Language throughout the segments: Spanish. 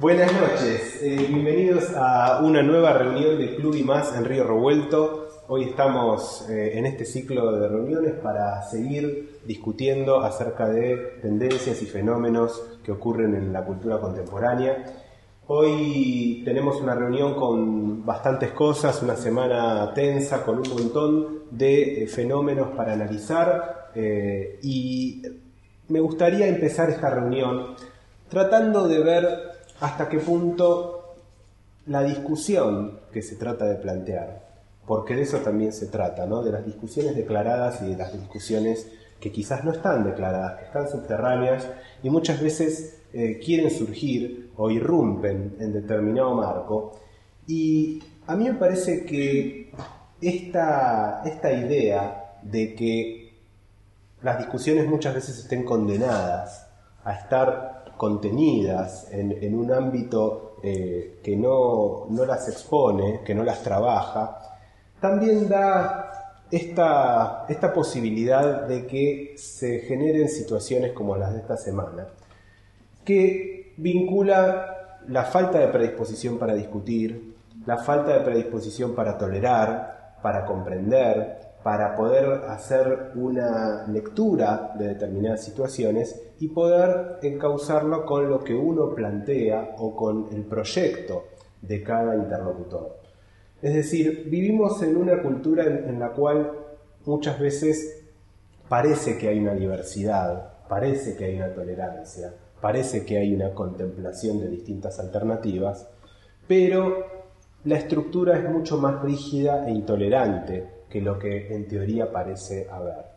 Buenas noches, bienvenidos a una nueva reunión de Club y Más en Río Revuelto. Hoy estamos en este ciclo de reuniones para seguir discutiendo acerca de tendencias y fenómenos que ocurren en la cultura contemporánea. Hoy tenemos una reunión con bastantes cosas, una semana tensa con un montón de fenómenos para analizar y me gustaría empezar esta reunión tratando de ver hasta qué punto la discusión que se trata de plantear, porque de eso también se trata, ¿no? De las discusiones declaradas y de las discusiones que quizás no están declaradas, que están subterráneas y muchas veces quieren surgir o irrumpen en determinado marco. Y a mí me parece que esta idea de que las discusiones muchas veces estén condenadas a estar contenidas en un ámbito que no las expone, que no las trabaja, también da esta posibilidad de que se generen situaciones como las de esta semana, que vincula la falta de predisposición para discutir, la falta de predisposición para tolerar, para comprender, para poder hacer una lectura de determinadas situaciones y poder encauzarlo con lo que uno plantea o con el proyecto de cada interlocutor. Es decir, vivimos en una cultura en la cual muchas veces parece que hay una diversidad, parece que hay una tolerancia, parece que hay una contemplación de distintas alternativas, pero la estructura es mucho más rígida e intolerante que lo que en teoría parece haber.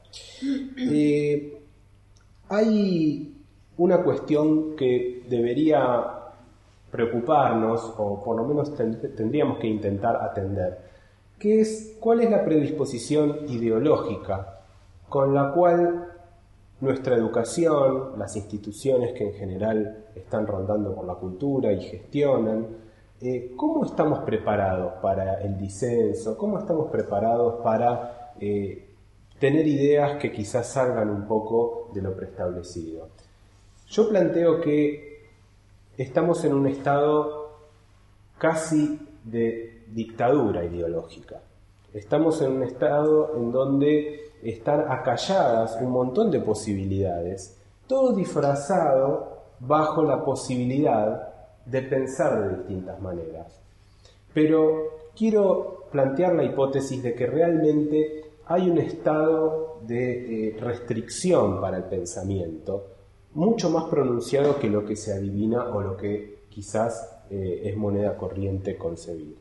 Hay una cuestión que debería preocuparnos, o por lo menos tendríamos que intentar atender, que es cuál es la predisposición ideológica con la cual nuestra educación, las instituciones que en general están rondando por la cultura y gestionan, ¿cómo estamos preparados para el disenso? ¿Cómo estamos preparados para tener ideas que quizás salgan un poco de lo preestablecido? Yo planteo que estamos en un estado casi de dictadura ideológica. Estamos en un estado en donde están acalladas un montón de posibilidades, todo disfrazado bajo la posibilidad de pensar de distintas maneras. Pero quiero plantear la hipótesis de que realmente hay un estado de restricción para el pensamiento mucho más pronunciado que lo que se adivina o lo que quizás es moneda corriente concebir.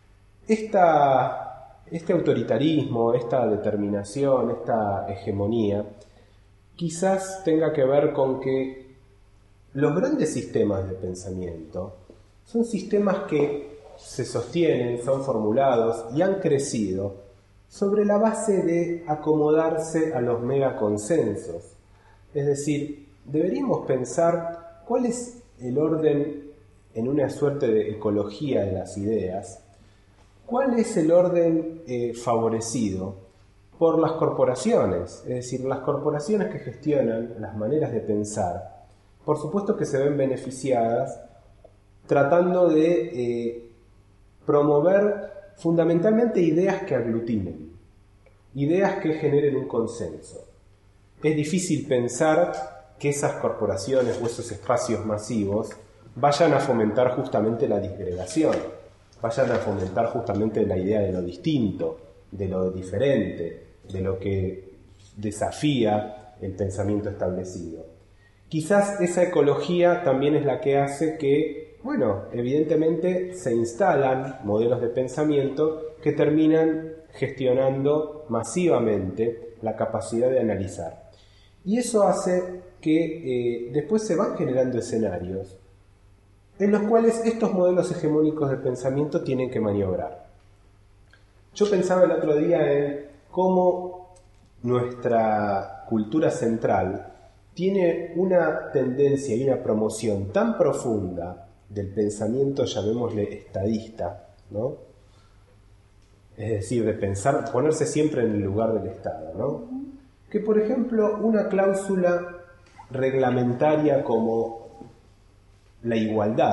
Este autoritarismo, esta determinación, esta hegemonía, quizás tenga que ver con que los grandes sistemas de pensamiento son sistemas que se sostienen, son formulados y han crecido sobre la base de acomodarse a los megaconsensos. Es decir, deberíamos pensar cuál es el orden en una suerte de ecología de las ideas, cuál es el orden favorecido por las corporaciones, es decir, las corporaciones que gestionan las maneras de pensar, por supuesto que se ven beneficiadas tratando de promover fundamentalmente ideas que aglutinen, ideas que generen un consenso. Es difícil pensar que esas corporaciones o esos espacios masivos vayan a fomentar justamente la disgregación, vayan a fomentar justamente la idea de lo distinto, de lo diferente, de lo que desafía el pensamiento establecido. Quizás esa ecología también es la que hace que, evidentemente se instalan modelos de pensamiento que terminan gestionando masivamente la capacidad de analizar. Y eso hace que después se van generando escenarios en los cuales estos modelos hegemónicos de pensamiento tienen que maniobrar. Yo pensaba el otro día en cómo nuestra cultura central tiene una tendencia y una promoción tan profunda del pensamiento, llamémosle estadista, ¿no? Es decir, de pensar, ponerse siempre en el lugar del Estado, ¿no? Que, por ejemplo, una cláusula reglamentaria como la igualdad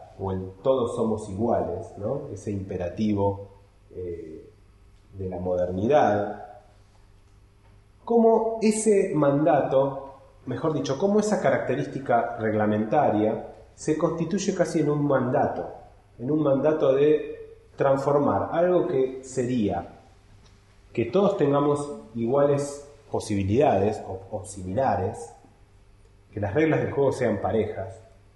o el todos somos iguales, ¿no? Ese imperativo de la modernidad, cómo ese mandato, mejor dicho, cómo esa característica reglamentaria se constituye casi en un mandato de transformar algo que sería que todos tengamos iguales posibilidades o similares, que las reglas del juego sean parejas,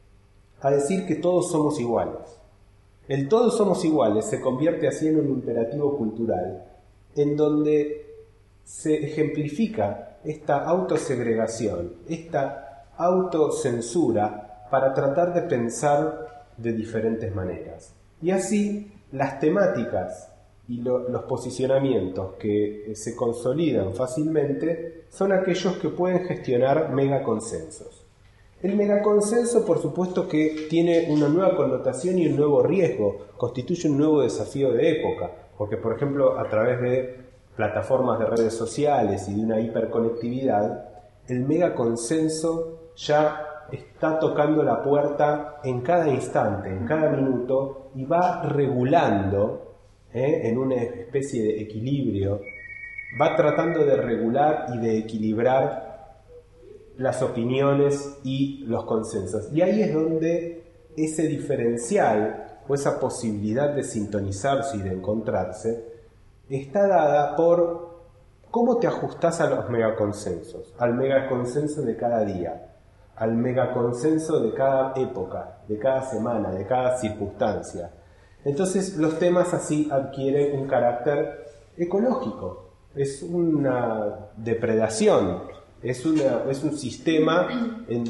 a decir que todos somos iguales. El todos somos iguales se convierte así en un imperativo cultural en donde se ejemplifica esta autosegregación, esta autocensura para tratar de pensar de diferentes maneras. Y así las temáticas y los posicionamientos que se consolidan fácilmente son aquellos que pueden gestionar megaconsensos. El megaconsenso, por supuesto, que tiene una nueva connotación y un nuevo riesgo, constituye un nuevo desafío de época, porque, por ejemplo, a través de plataformas de redes sociales y de una hiperconectividad, el megaconsenso ya está tocando la puerta en cada instante, en cada minuto, y va regulando en una especie de equilibrio, va tratando de regular y de equilibrar las opiniones y los consensos. Y ahí es donde ese diferencial o esa posibilidad de sintonizarse y de encontrarse está dada por cómo te ajustás a los megaconsensos, al megaconsenso de cada día, al megaconsenso de cada época, de cada semana, de cada circunstancia. Entonces los temas así adquieren un carácter ecológico, es una depredación, es un sistema en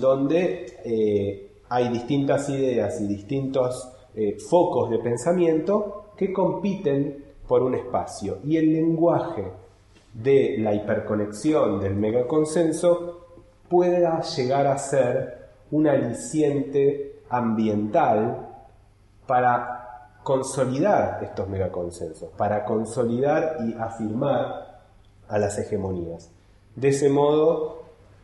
donde hay distintas ideas y distintos focos de pensamiento que compiten por un espacio. Y el lenguaje de la hiperconexión, del megaconsenso, pueda llegar a ser un aliciente ambiental para consolidar estos megaconsensos, para consolidar y afirmar a las hegemonías. De ese modo,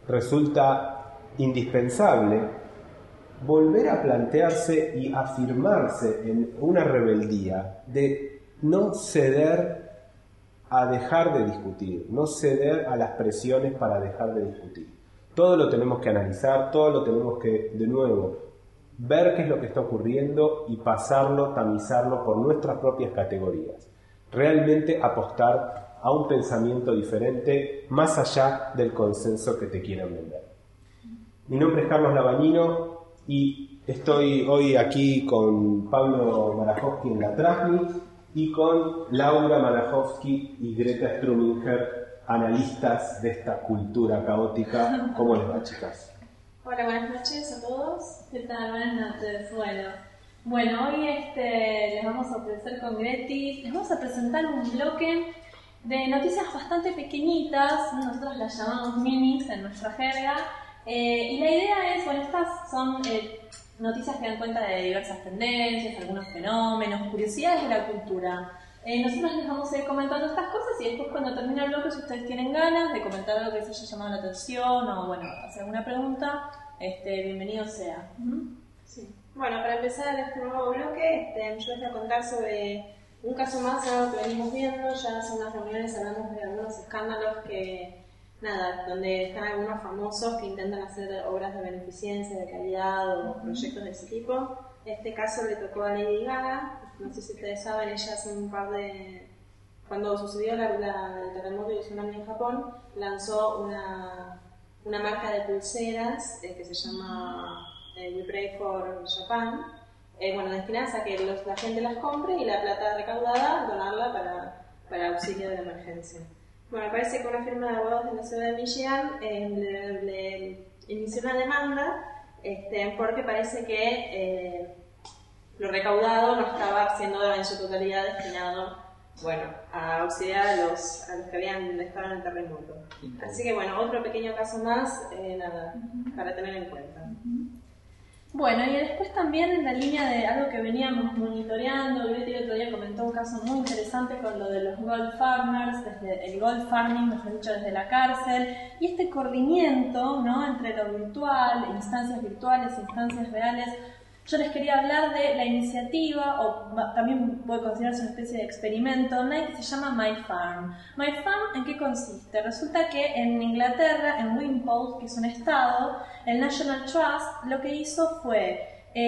resulta indispensable volver a plantearse y afirmarse en una rebeldía de no ceder a dejar de discutir, no ceder a las presiones para dejar de discutir. Todo lo tenemos que analizar, todo lo tenemos que, de nuevo, ver qué es lo que está ocurriendo y pasarlo, tamizarlo por nuestras propias categorías. Realmente apostar a un pensamiento diferente más allá del consenso que te quieran vender. Mi nombre es Carlos Labañino y estoy hoy aquí con Pablo Marajowski en la Trasmi y con Laura Marajowski y Greta Struminger, analistas de esta cultura caótica. ¿Cómo les va, chicas? Hola, buenas noches a todos. ¿Qué tal? Buenas noches. Bueno, hoy les vamos a ofrecer con Greti, les vamos a presentar un bloque de noticias bastante pequeñitas, nosotros las llamamos minis en nuestra jerga, y la idea es, estas son noticias que dan cuenta de diversas tendencias, algunos fenómenos, curiosidades de la cultura. Nosotros les vamos a ir comentando estas cosas y después cuando termine el bloque, si ustedes tienen ganas de comentar algo que les haya llamado la atención o hacer alguna pregunta, bienvenido sea. Sí. Bueno, para empezar este nuevo bloque, yo les voy a contar sobre un caso más, algo que venimos viendo. Ya hace unas reuniones hablamos de algunos escándalos donde están algunos famosos que intentan hacer obras de beneficencia, de caridad o proyectos de ese tipo. Este caso le tocó a Lady Gaga. No sé si ustedes saben, ella hace cuando sucedió el terremoto y el tsunami en Japón, lanzó una marca de pulseras que se llama We Pray for Japan, destinadas a que la gente las compre y la plata recaudada donarla para auxilio de la emergencia. Bueno, parece que una firma de abogados de la ciudad de Michigan le inició una demanda porque parece que lo recaudado no estaba siendo en su totalidad destinado a auxiliar a los que habían estado en el terremoto. Así que otro pequeño caso más para tener en cuenta. Bueno, y después también en la línea de algo que veníamos monitoreando, Greti el otro día comentó un caso muy interesante con lo de los gold farmers, desde el gold farming, mejor dicho, desde la cárcel, y este corrimiento, ¿no?, entre lo virtual, instancias virtuales, instancias reales. yo les quería hablar de la iniciativa, o también puede considerarse una especie de experimento online que se llama My Farm. My Farm, ¿en qué consiste? Resulta que en Inglaterra, en Wimpole, que es un estado, el National Trust lo que hizo fue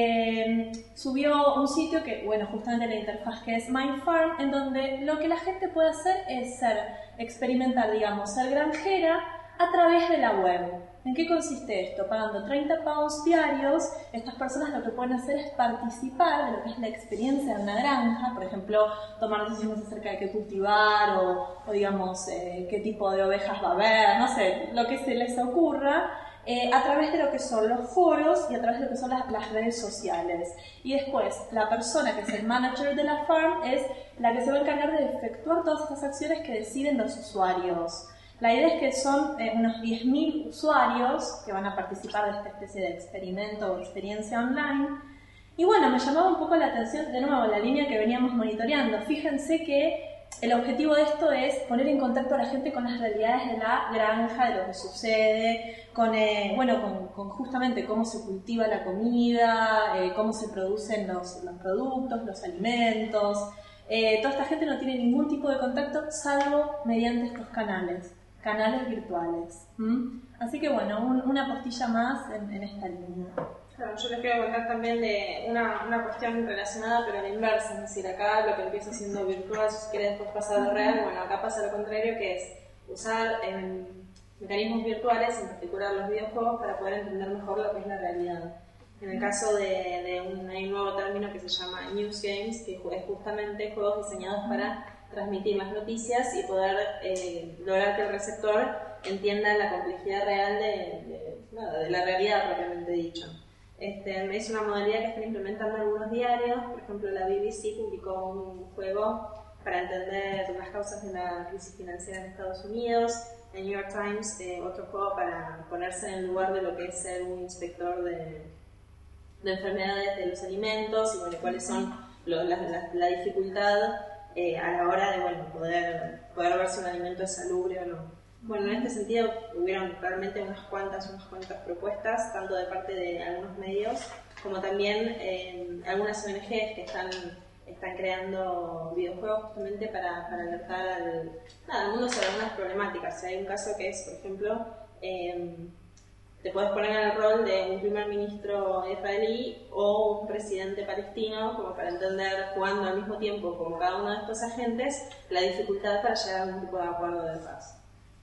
subió un sitio que, bueno, justamente la interfaz que es My Farm, en donde lo que la gente puede hacer es experimentar, digamos, ser granjera a través de la web. ¿En qué consiste esto? Pagando 30 pounds diarios, estas personas lo que pueden hacer es participar de lo que es la experiencia de una granja, por ejemplo, tomar decisiones acerca de qué cultivar o digamos, qué tipo de ovejas va a haber, no sé, lo que se les ocurra, a través de lo que son los foros y a través de lo que son las redes sociales. Y después, la persona que es el manager de la farm es la que se va a encargar de efectuar todas estas acciones que deciden los usuarios. La idea es que son unos 10.000 usuarios que van a participar de esta especie de experimento o experiencia online. Y bueno, me llamaba un poco la atención, de nuevo, la línea que veníamos monitoreando. Fíjense que el objetivo de esto es poner en contacto a la gente con las realidades de la granja, de lo que sucede, con justamente cómo se cultiva la comida, cómo se producen los productos, los alimentos. Toda esta gente no tiene ningún tipo de contacto salvo mediante estos canales virtuales. Así que bueno, una postilla más en esta línea. Claro, yo les quiero contar también de una cuestión relacionada pero a la inversa, es decir, acá lo que empieza siendo virtual, si quiere después pasar a lo real, bueno, acá pasa lo contrario, que es usar mecanismos virtuales, en particular los videojuegos, para poder entender mejor lo que es la realidad. En el caso hay un nuevo término que se llama News Games, que es justamente juegos diseñados para transmitir las noticias y poder lograr que el receptor entienda la complejidad real de la realidad propiamente dicho. Es una modalidad que están implementando algunos diarios. Por ejemplo, la BBC publicó un juego para entender las causas de la crisis financiera en Estados Unidos. El New York Times, otro juego para ponerse en el lugar de lo que es ser un inspector de enfermedades de los alimentos y bueno, cuáles son la dificultad a la hora de poder ver si un alimento es salubre o no. Bueno, en este sentido hubieron realmente unas cuantas propuestas, tanto de parte de algunos medios como también algunas ONGs que están creando videojuegos justamente para alertar al mundo sobre algunas problemáticas. Hay un caso que es, por ejemplo, te puedes poner en el rol de un primer ministro israelí o un presidente palestino, como para entender, jugando al mismo tiempo como cada uno de estos agentes, la dificultad para llegar a algún tipo de acuerdo de paz.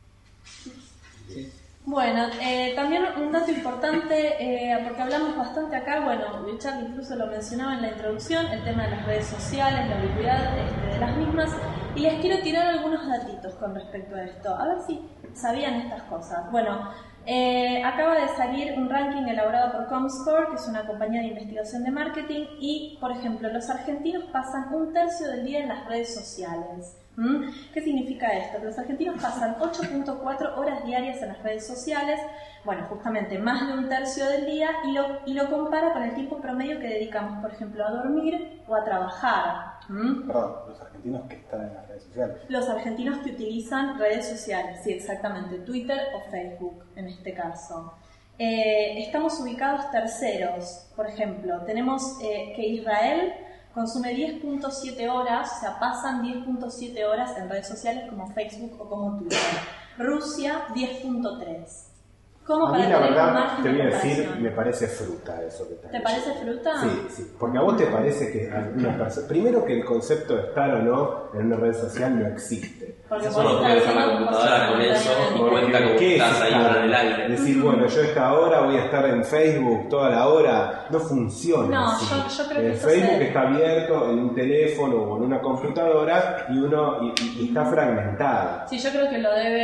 Sí. Bueno, también un dato importante, porque hablamos bastante acá, bueno, Richard incluso lo mencionaba en la introducción, el tema de las redes sociales, la ubicuidad de las mismas, y les quiero tirar algunos datitos con respecto a esto, a ver si sabían estas cosas. Bueno, acaba de salir un ranking elaborado por Comscore, que es una compañía de investigación de marketing, y, por ejemplo, los argentinos pasan 1/3 del día en las redes sociales. ¿Qué significa esto? Que los argentinos pasan 8.4 horas diarias en las redes sociales, bueno, justamente más de 1/3 del día, y lo compara con el tiempo promedio que dedicamos, por ejemplo, a dormir o a trabajar. Perdón, los argentinos que están en las redes sociales. Los argentinos que utilizan redes sociales, sí, exactamente, Twitter o Facebook en este caso. Estamos ubicados terceros, por ejemplo, tenemos que Israel consume 10.7 horas, o sea, pasan 10.7 horas en redes sociales como Facebook o como Twitter. Rusia, 10.3. ¿Cómo A para mí la tener un verdad, margen te de voy a decir, comparación? me parece fruta eso que estás ¿Te diciendo. parece fruta? Sí, porque a vos te parece que una persona... Primero que el concepto de estar o no en una red social no existe. Porque Eso no puede dejar la computadora con eso y cuenta como ¿Qué es estás ahí estar? en el aire. Es decir, bueno, yo esta hora voy a estar en Facebook toda la hora, no funciona No, así. yo creo que esto Facebook se- está abierto en un teléfono o en una computadora y está fragmentado. Sí, yo creo que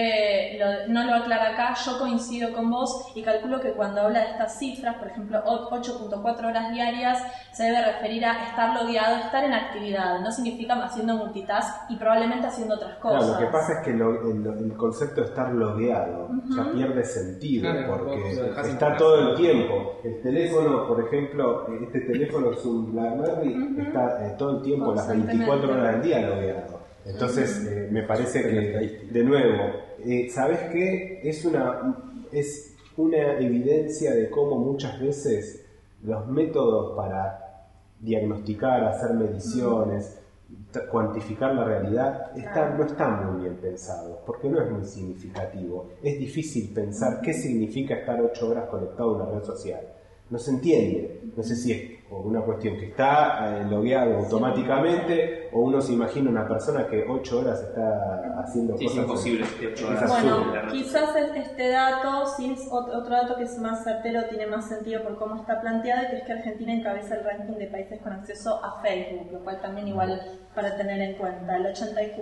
no lo aclara acá, yo coincido con vos y calculo que cuando habla de estas cifras, por ejemplo 8.4 horas diarias, se debe referir a estar logueado, estar en actividad, no significa haciendo multitask y probablemente haciendo otras cosas. Claro, lo que pasa es que el concepto de estar logueado ya pierde sentido, Claro, porque vos lo dejás está en todo casa. el tiempo. El teléfono, por ejemplo, este teléfono es un BlackBerry, está todo el tiempo, las 24 horas del día logueado. Entonces, me parece que, de nuevo, ¿sabés qué? Es una evidencia de cómo muchas veces los métodos para diagnosticar, hacer mediciones, cuantificar la realidad no están muy bien pensados, porque no es muy significativo. Es difícil pensar qué significa estar 8 horas conectado a una red social. No se entiende. No sé si es por una cuestión que está logueado automáticamente, o uno se imagina una persona que 8 horas está haciendo cosas. Es imposible que 8 horas. Bueno, quizás este dato, sí es otro dato que es más certero, tiene más sentido por cómo está planteado, que es que Argentina encabeza el ranking de países con acceso a Facebook, lo cual también igual para tener en cuenta. El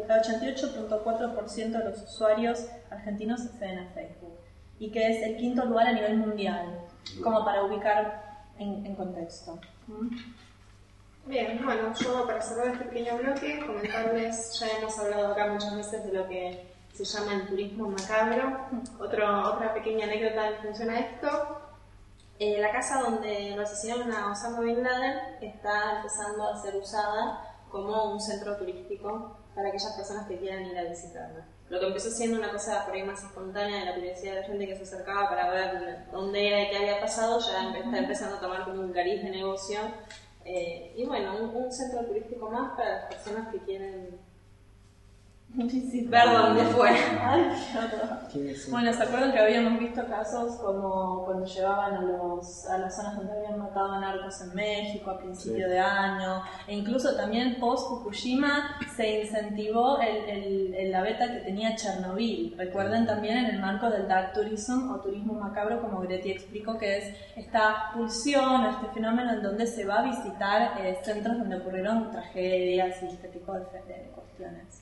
88.4% de los usuarios argentinos acceden a Facebook, y que es el 5º lugar a nivel mundial, como para ubicar en contexto. Bien, bueno, yo para cerrar este pequeño bloque, comentarles, ya hemos hablado acá muchas veces de lo que se llama el turismo macabro. Otra pequeña anécdota en función a esto. La casa donde lo asesinaron a Osama Bin Laden está empezando a ser usada como un centro turístico para aquellas personas que quieran ir a visitarla. Lo que empezó siendo una cosa por ahí más espontánea de la curiosidad de la gente que se acercaba para ver dónde era y qué había pasado, ya está empezando a tomar como un cariz de negocio. Y bueno, un centro turístico más para las personas que quieren ver dónde fue. Ay, qué horror. Bueno, ¿se acuerdan que habíamos visto casos como cuando llevaban a las zonas donde habían matado a narcos en México a principio de año? E incluso también post Fukushima se incentivó la beta que tenía Chernobyl. Recuerden también en el marco del Dark Tourism o turismo macabro, como Greti explicó, que es esta pulsión, este fenómeno en donde se va a visitar centros donde ocurrieron tragedias y este tipo de cuestiones.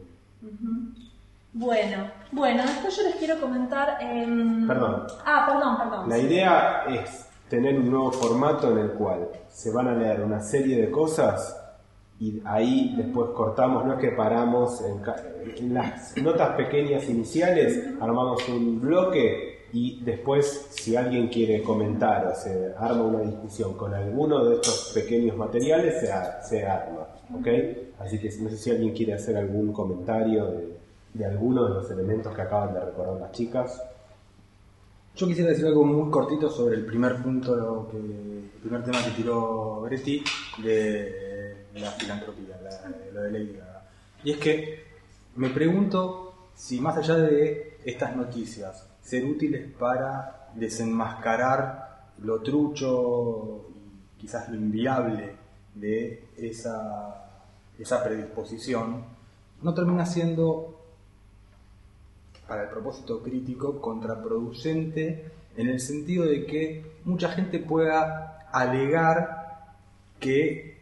Bueno, después yo les quiero comentar... Perdón. Perdón. La idea es tener un nuevo formato en el cual se van a leer una serie de cosas y ahí después cortamos, no es que paramos en las notas pequeñas iniciales, armamos un bloque y después si alguien quiere comentar o se arma una discusión con alguno de estos pequeños materiales, se arma, ¿ok? Así que no sé si alguien quiere hacer algún comentario de alguno de los elementos que acaban de recordar las chicas. Yo quisiera decir algo muy cortito sobre el primer punto, el primer tema que tiró Greti de la filantropía, lo de Lady Gaga. Y es que me pregunto si más allá de estas noticias ser útiles para desenmascarar lo trucho y quizás lo inviable de esa predisposición, no termina siendo, para el propósito crítico, contraproducente en el sentido de que mucha gente pueda alegar que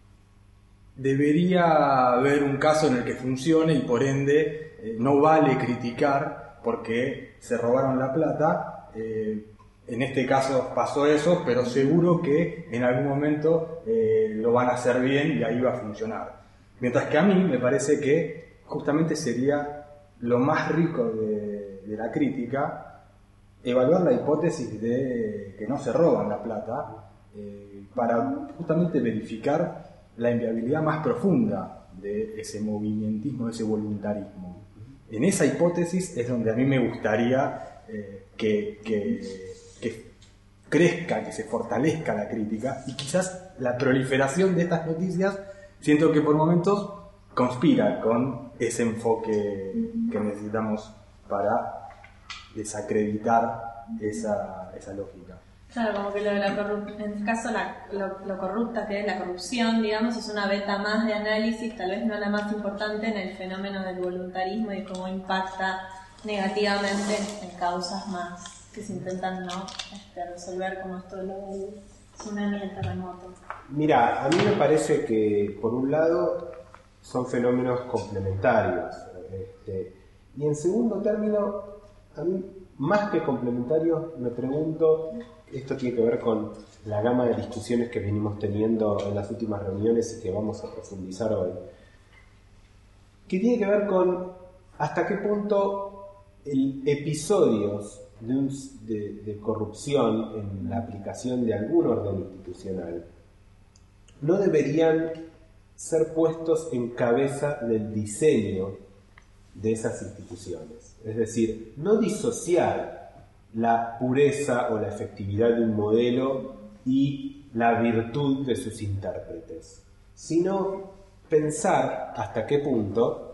debería haber un caso en el que funcione y por ende no vale criticar porque se robaron la plata. En este caso pasó eso, pero seguro que en algún momento lo van a hacer bien y ahí va a funcionar. Mientras que a mí me parece que justamente sería lo más rico de la crítica evaluar la hipótesis de que no se roban la plata para justamente verificar la inviabilidad más profunda de ese movimientismo, de ese voluntarismo. En esa hipótesis es donde a mí me gustaría que crezca, que se fortalezca la crítica, y quizás la proliferación de estas noticias siento que por momentos conspira con ese enfoque que necesitamos para desacreditar esa lógica. Claro, como que en este caso lo corrupta que es la corrupción, digamos, es una beta más de análisis, tal vez no la más importante, en el fenómeno del voluntarismo y cómo impacta negativamente en causas más que se intentan resolver, como esto del tsunami y el terremoto. Mira, a mí me parece que por un lado son fenómenos complementarios, y en segundo término, a mí más que complementarios me pregunto, esto tiene que ver con la gama de discusiones que venimos teniendo en las últimas reuniones y que vamos a profundizar hoy, que tiene que ver con hasta qué punto episodios de corrupción en la aplicación de algún orden institucional no deberían ser puestos en cabeza del diseño de esas instituciones. Es decir, no disociar la pureza o la efectividad de un modelo y la virtud de sus intérpretes, sino pensar hasta qué punto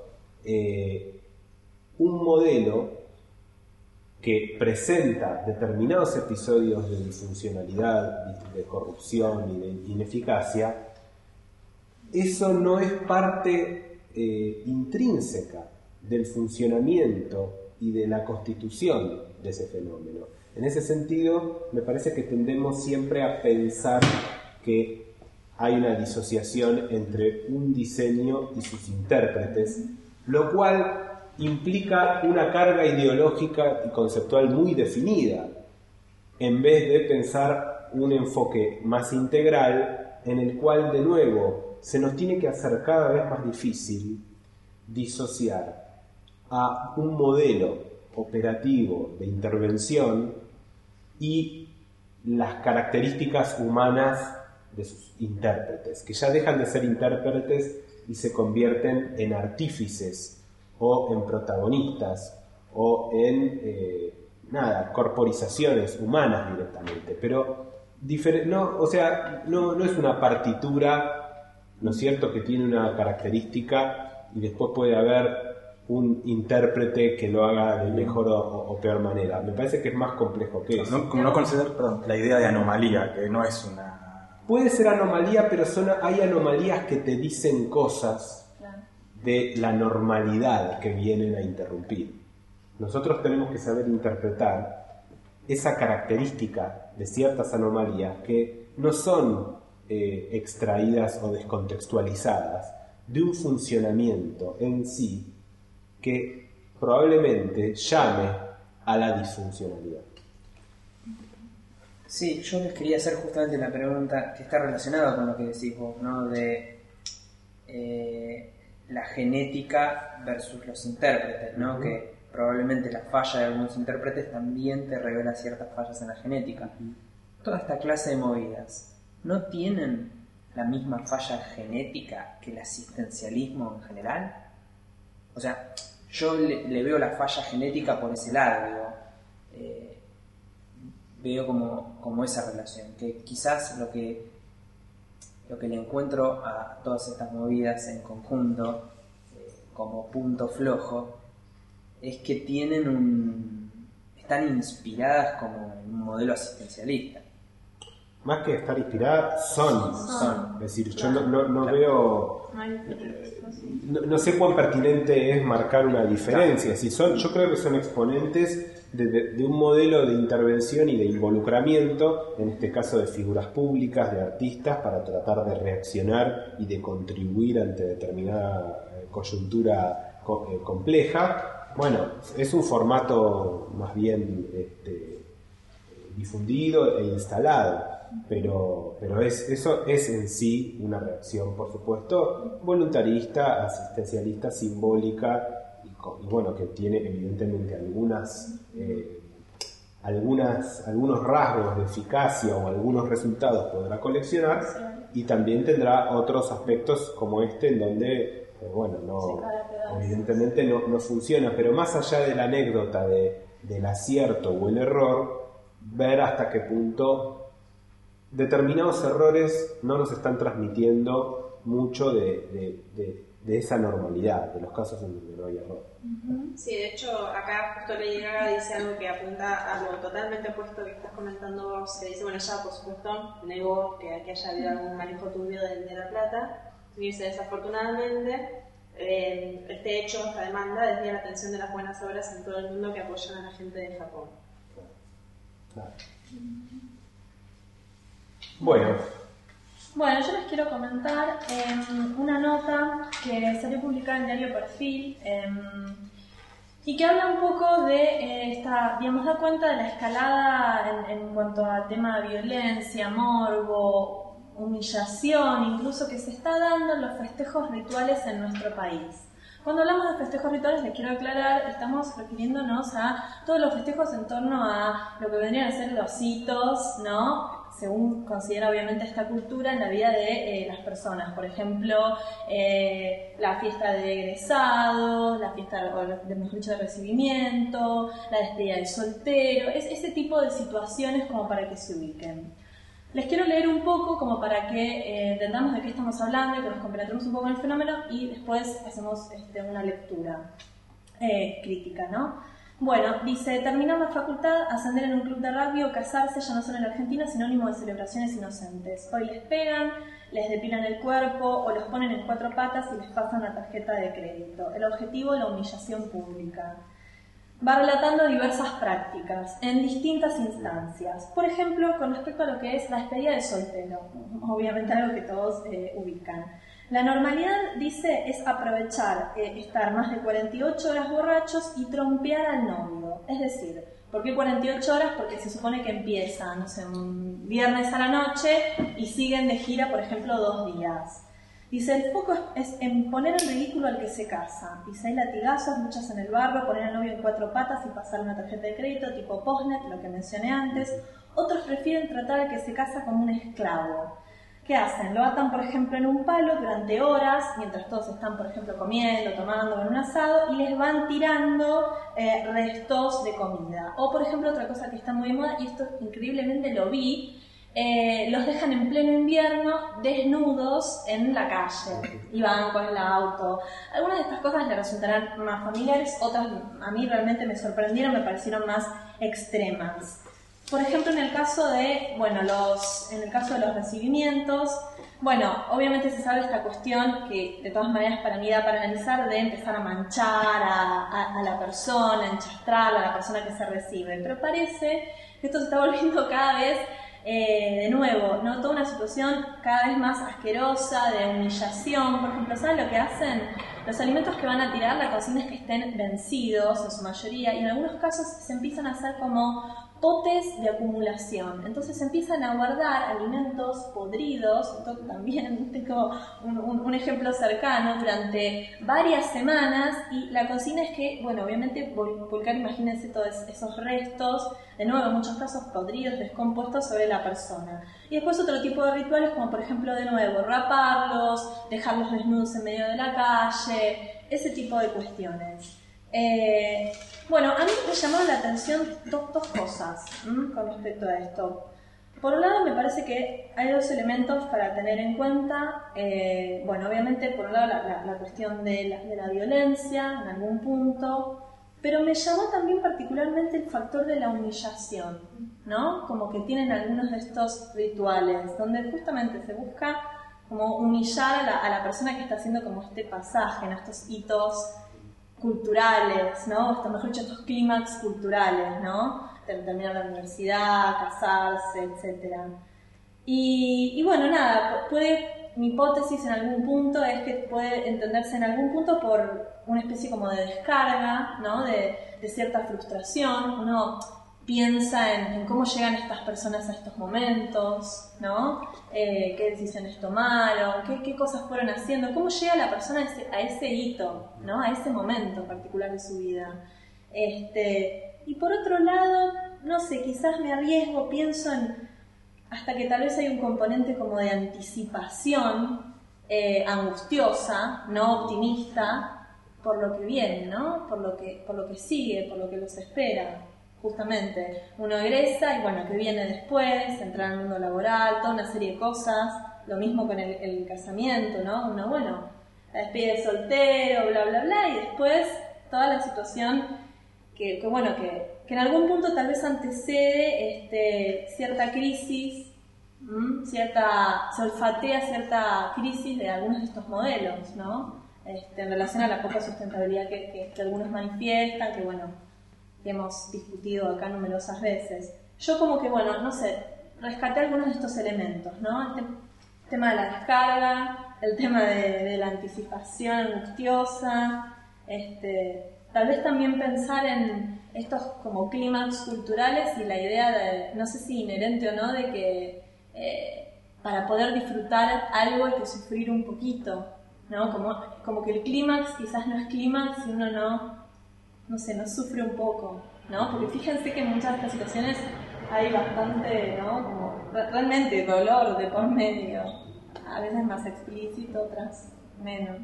un modelo que presenta determinados episodios de disfuncionalidad, de corrupción y de ineficacia, eso no es parte intrínseca del funcionamiento y de la constitución de ese fenómeno. En ese sentido, me parece que tendemos siempre a pensar que hay una disociación entre un diseño y sus intérpretes, lo cual implica una carga ideológica y conceptual muy definida, en vez de pensar un enfoque más integral en el cual, de nuevo, se nos tiene que hacer cada vez más difícil disociar a un modelo operativo de intervención y las características humanas de sus intérpretes, que ya dejan de ser intérpretes y se convierten en artífices o en protagonistas o en corporizaciones humanas directamente, pero no es una partitura, ¿no es cierto?, que tiene una característica y después puede haber un intérprete que lo haga de mejor o peor manera. Me parece que es más complejo que eso. No considerar, la idea de anomalía, que no es una... Puede ser anomalía, pero hay anomalías que te dicen cosas de la normalidad que vienen a interrumpir. Nosotros tenemos que saber interpretar esa característica de ciertas anomalías que no son extraídas o descontextualizadas de un funcionamiento en sí que probablemente llame a la disfuncionalidad. Sí, yo les quería hacer justamente la pregunta que está relacionada con lo que decís vos, ¿no? De la genética versus los intérpretes, ¿no? Que probablemente la falla de algunos intérpretes también te revela ciertas fallas en la genética. Toda esta clase de movidas no tienen la misma falla genética que el asistencialismo en general. O sea, yo le veo la falla genética por ese lado, veo como esa relación, que quizás lo que le encuentro a todas estas movidas en conjunto como punto flojo es que están inspiradas como en un modelo asistencialista. Más que estar inspiradas, son. Es decir, yo no veo... No sé cuán pertinente es marcar una diferencia. Si yo creo que son exponentes de un modelo de intervención y de involucramiento, en este caso de figuras públicas, de artistas, para tratar de reaccionar y de contribuir ante determinada coyuntura compleja. Bueno, es un formato más bien difundido e instalado. Pero eso es en sí una reacción, por supuesto, voluntarista, asistencialista, simbólica y bueno, que tiene evidentemente algunos rasgos de eficacia o algunos resultados podrá coleccionar, y también tendrá otros aspectos como este en donde evidentemente no funciona, pero más allá de la anécdota del acierto o el error, ver hasta qué punto determinados errores no nos están transmitiendo mucho de esa normalidad, de los casos en donde no hay error. Sí, de hecho, acá justo Lady Gaga dice algo que apunta a lo totalmente opuesto que estás comentando vos, que dice, bueno, ya por supuesto negó que haya habido algún manejo turbio de la plata, y dice, desafortunadamente, este hecho, esta demanda, desvía la atención de las buenas obras en todo el mundo que apoyan a la gente de Japón. Claro. Bueno, yo les quiero comentar una nota que salió publicada en el diario Perfil y que habla un poco de da cuenta de la escalada en cuanto al tema de violencia, morbo, humillación, incluso que se está dando en los festejos rituales en nuestro país. Cuando hablamos de festejos rituales, les quiero aclarar, estamos refiriéndonos a todos los festejos en torno a lo que vendrían a ser los hitos, ¿no?, según considera obviamente esta cultura en la vida de las personas. Por ejemplo, la fiesta de egresados, la fiesta de recibimiento, la despedida del soltero, ese tipo de situaciones como para que se ubiquen. Les quiero leer un poco como para que entendamos de qué estamos hablando y que nos compenetremos un poco en el fenómeno y después hacemos una lectura crítica, ¿no? Bueno, dice, terminar la facultad, ascender en un club de rugby o casarse ya no solo en Argentina es sinónimo de celebraciones inocentes. Hoy les pegan, les depilan el cuerpo o los ponen en 4 patas y les pasan una tarjeta de crédito. El objetivo, la humillación pública. Va relatando diversas prácticas en distintas instancias. Por ejemplo, con respecto a lo que es la despedida de soltero, obviamente algo que todos ubican. La normalidad, dice, es aprovechar estar más de 48 horas borrachos y trompear al novio. Es decir, ¿por qué 48 horas? Porque se supone que empiezan, no sé, un viernes a la noche y siguen de gira, por ejemplo, 2 días. Dice, el foco es en poner en ridículo al que se casa. Dice, hay latigazos, luchas en el barro, poner al novio en 4 patas y pasar una tarjeta de crédito tipo postnet, lo que mencioné antes. Otros prefieren tratar al que se casa como un esclavo. ¿Qué hacen? Lo atan, por ejemplo, en un palo durante horas, mientras todos están, por ejemplo, comiendo, tomando en un asado, y les van tirando restos de comida. O, por ejemplo, otra cosa que está muy de moda, y esto increíblemente lo vi, los dejan en pleno invierno desnudos en la calle y van con el auto. Algunas de estas cosas les resultarán más familiares, otras a mí realmente me sorprendieron, me parecieron más extremas. Por ejemplo, en el caso de, en el caso de los recibimientos, obviamente se sabe esta cuestión que de todas maneras para mí da para analizar de empezar a manchar a la persona, enchastrarla, a la persona que se recibe, pero parece que esto se está volviendo cada vez de nuevo, ¿no? Toda una situación cada vez más asquerosa, de humillación. Por ejemplo, ¿saben lo que hacen? Los alimentos que van a tirar, la consigna es que estén vencidos en su mayoría, y en algunos casos se empiezan a hacer como potes de acumulación. Entonces empiezan a guardar alimentos podridos, esto también tengo un ejemplo cercano, durante varias semanas, y la consigna es que, obviamente volcar, imagínense todos esos restos, de nuevo en muchos casos podridos, descompuestos sobre la persona. Y después otro tipo de rituales como por ejemplo de nuevo raparlos, dejarlos desnudos en medio de la calle, ese tipo de cuestiones. A mí me llamaron la atención dos cosas con respecto a esto. Por un lado, me parece que hay 2 elementos para tener en cuenta. Obviamente, por un lado, la cuestión de la violencia en algún punto, pero me llamó también particularmente el factor de la humillación, ¿no? Como que tienen algunos de estos rituales, donde justamente se busca como humillar a la persona que está haciendo como este pasaje, ¿no? Estos hitos culturales, ¿no? Mejor dicho, estos clímax culturales, ¿no? Terminar la universidad, casarse, etc. Y mi hipótesis en algún punto es que puede entenderse en algún punto por una especie como de descarga, ¿no? De cierta frustración. Uno piensa en cómo llegan estas personas a estos momentos, ¿no? Qué decisiones tomaron, qué cosas fueron haciendo, cómo llega la persona a ese hito, ¿no? A ese momento particular de su vida. Y por otro lado, no sé, quizás me arriesgo, pienso en hasta que tal vez hay un componente como de anticipación angustiosa, no optimista, por lo que viene, ¿no? Por lo que sigue, por lo que los espera. Justamente, uno egresa y ¿qué viene después? Entrar al mundo laboral, toda una serie de cosas. Lo mismo con el casamiento, ¿no? La despedida de soltero, bla, bla, bla, y después toda la situación que en algún punto tal vez antecede cierta crisis, se olfatea cierta crisis de algunos de estos modelos, ¿no? En relación a la poca sustentabilidad que algunos manifiestan, que hemos discutido acá numerosas veces. Yo rescaté algunos de estos elementos, ¿no? El tema de la descarga, el tema de la anticipación angustiosa, tal vez también pensar en estos como clímax culturales y la idea de, no sé si inherente o no, de que para poder disfrutar algo hay que sufrir un poquito, ¿no? Como que el clímax quizás no es clímax si uno no sufre un poco, ¿no? Porque fíjense que en muchas de estas situaciones hay bastante, ¿no? Como realmente dolor de por medio, a veces más explícito, otras menos.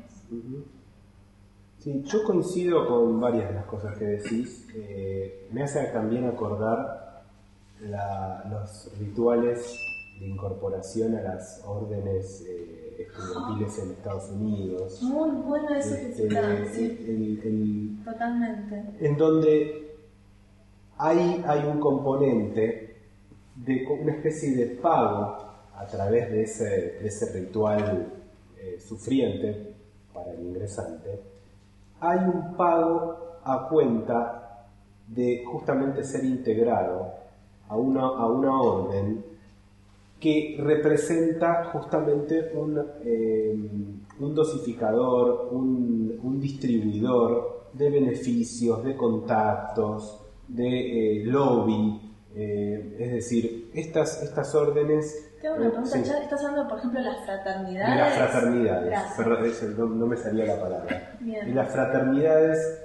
Sí, yo coincido con varias de las cosas que decís. Me hace también acordar los rituales de incorporación a las órdenes estudiantiles en Estados Unidos. Muy bueno eso que citaron, sí. Totalmente. En donde hay un componente de una especie de pago a través de ese ritual sufriente para el ingresante. Hay un pago a cuenta de justamente ser integrado a una orden que representa justamente un dosificador, un distribuidor de beneficios, de contactos, de lobby. Es decir, estas órdenes... Tengo una pregunta, sí. ya estás hablando, por ejemplo, de las fraternidades. De las fraternidades, Gracias. perdón, no me salía la palabra. Bien. De las fraternidades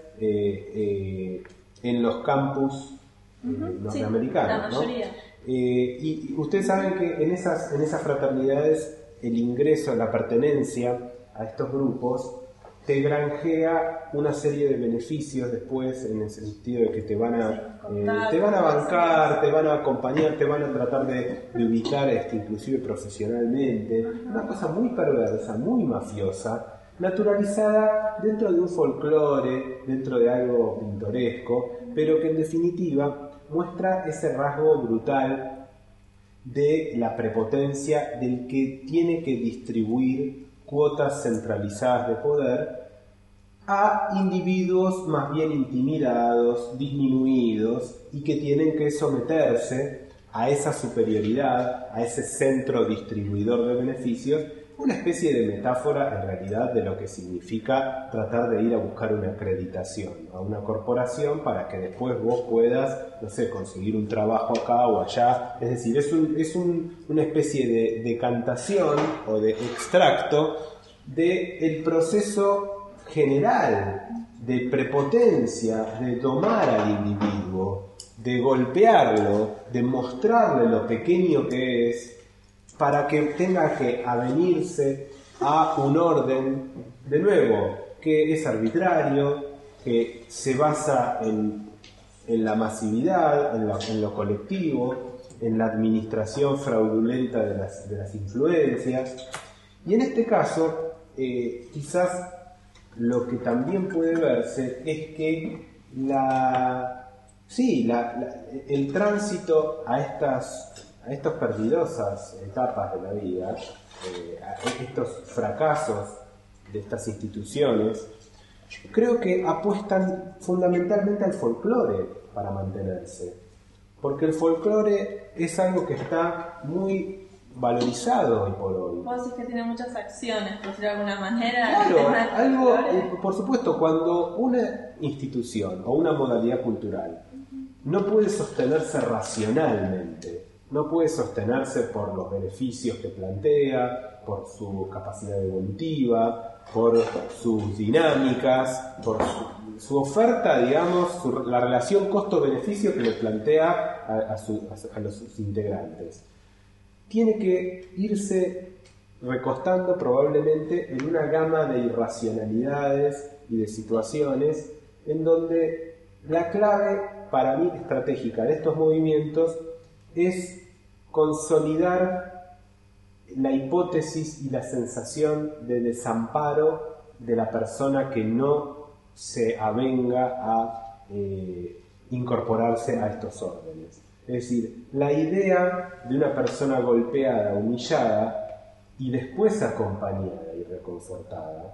en los campus norteamericanos, sí, la mayoría. ¿no? Y ustedes saben que en esas fraternidades el ingreso, la pertenencia a estos grupos te granjea una serie de beneficios después, en el sentido de que te van a bancar, te van a acompañar, te van a tratar de ubicar inclusive profesionalmente. Una cosa muy perversa, muy mafiosa, naturalizada dentro de un folclore, dentro de algo pintoresco, pero que en definitiva muestra ese rasgo brutal de la prepotencia del que tiene que distribuir cuotas centralizadas de poder a individuos más bien intimidados, disminuidos, y que tienen que someterse a esa superioridad, a ese centro distribuidor de beneficios, una especie de metáfora en realidad de lo que significa tratar de ir a buscar una acreditación a una corporación para que después vos puedas, no sé, conseguir un trabajo acá o allá. Es decir, es una especie de decantación o de extracto del proceso general de prepotencia, de tomar al individuo, de golpearlo, de mostrarle lo pequeño que es, para que tenga que avenirse a un orden, de nuevo, que es arbitrario, que se basa en la masividad, en lo colectivo, en la administración fraudulenta de las influencias. Y en este caso, quizás lo que también puede verse es que el tránsito a estas perdidosas etapas de la vida, a estos fracasos de estas instituciones, creo que apuestan fundamentalmente al folclore para mantenerse, porque el folclore es algo que está muy valorizado hoy por hoy. Vos decís que tiene muchas acciones, por decirlo de alguna manera. Claro, por supuesto, cuando una institución o una modalidad cultural no puede sostenerse racionalmente, no puede sostenerse por los beneficios que plantea, por su capacidad evolutiva, por sus dinámicas, por su oferta, digamos, la relación costo-beneficio que le plantea a sus integrantes. Tiene que irse recostando probablemente en una gama de irracionalidades y de situaciones en donde la clave para mí estratégica de estos movimientos es consolidar la hipótesis y la sensación de desamparo de la persona que no se avenga a incorporarse a estos órdenes. Es decir, la idea de una persona golpeada, humillada y después acompañada y reconfortada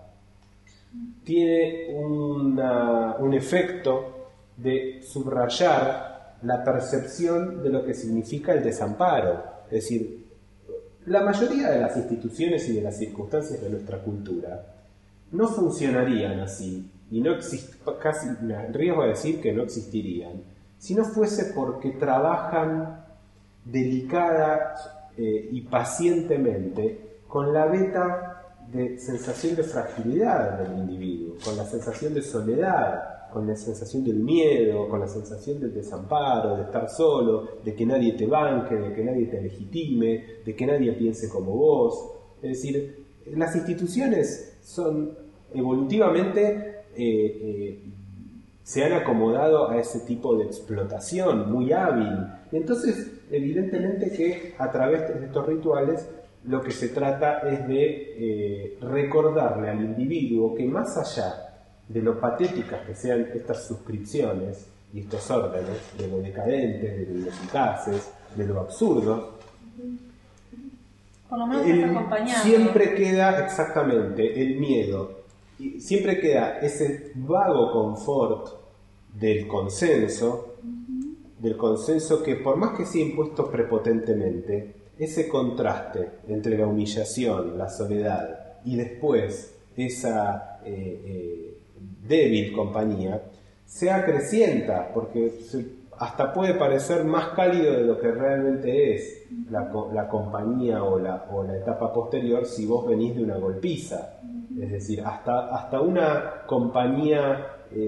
tiene un efecto de subrayar la percepción de lo que significa el desamparo. Es decir, la mayoría de las instituciones y de las circunstancias de nuestra cultura no funcionarían así, y casi me arriesgo a decir que no existirían, si no fuese porque trabajan delicada y pacientemente con la beta de sensación de fragilidad del individuo, con la sensación de soledad, con la sensación del miedo, con la sensación del desamparo, de estar solo, de que nadie te banque, de que nadie te legitime, de que nadie piense como vos. Es decir, las instituciones son evolutivamente se han acomodado a ese tipo de explotación muy hábil. Entonces, evidentemente que a través de estos rituales lo que se trata es de recordarle al individuo que más allá de lo patéticas que sean estas suscripciones y estos órdenes, de lo decadentes, de lo ineficaces, de lo absurdo, por lo menos está acompañado. Siempre queda exactamente el miedo, y siempre queda ese vago confort del consenso que por más que sea impuesto prepotentemente, ese contraste entre la humillación, la soledad y después esa débil compañía se acrecienta, porque hasta puede parecer más cálido de lo que realmente es la compañía o la etapa posterior si vos venís de una golpiza. Es decir, hasta una compañía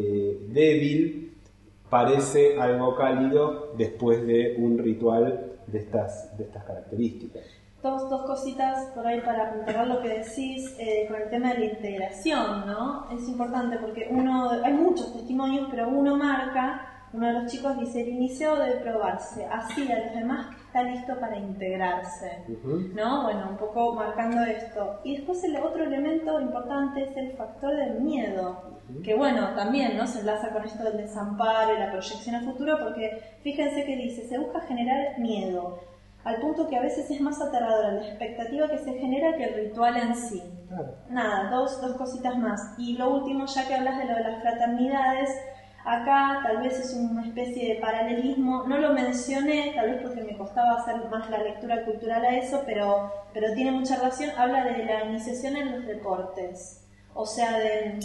débil parece algo cálido después de un ritual de estas características. Dos cositas por ahí para apuntar lo que decís con el tema de la integración, ¿no? Es importante porque hay muchos testimonios, pero uno de los chicos dice: el iniciado debe probarse así a los demás que está listo para integrarse, ¿no? Bueno, un poco marcando esto. Y después el otro elemento importante es el factor del miedo, que bueno, también, ¿no? Se enlaza con esto del desamparo y la proyección a futuro, porque fíjense que dice, se busca generar miedo, al punto que a veces es más aterradora la expectativa que se genera que el ritual en sí. Claro. Nada, dos cositas más. Y lo último, ya que hablas de lo de las fraternidades, acá tal vez es una especie de paralelismo, no lo mencioné, tal vez porque me costaba hacer más la lectura cultural a eso, pero tiene mucha relación, habla de la iniciación en los deportes. O sea,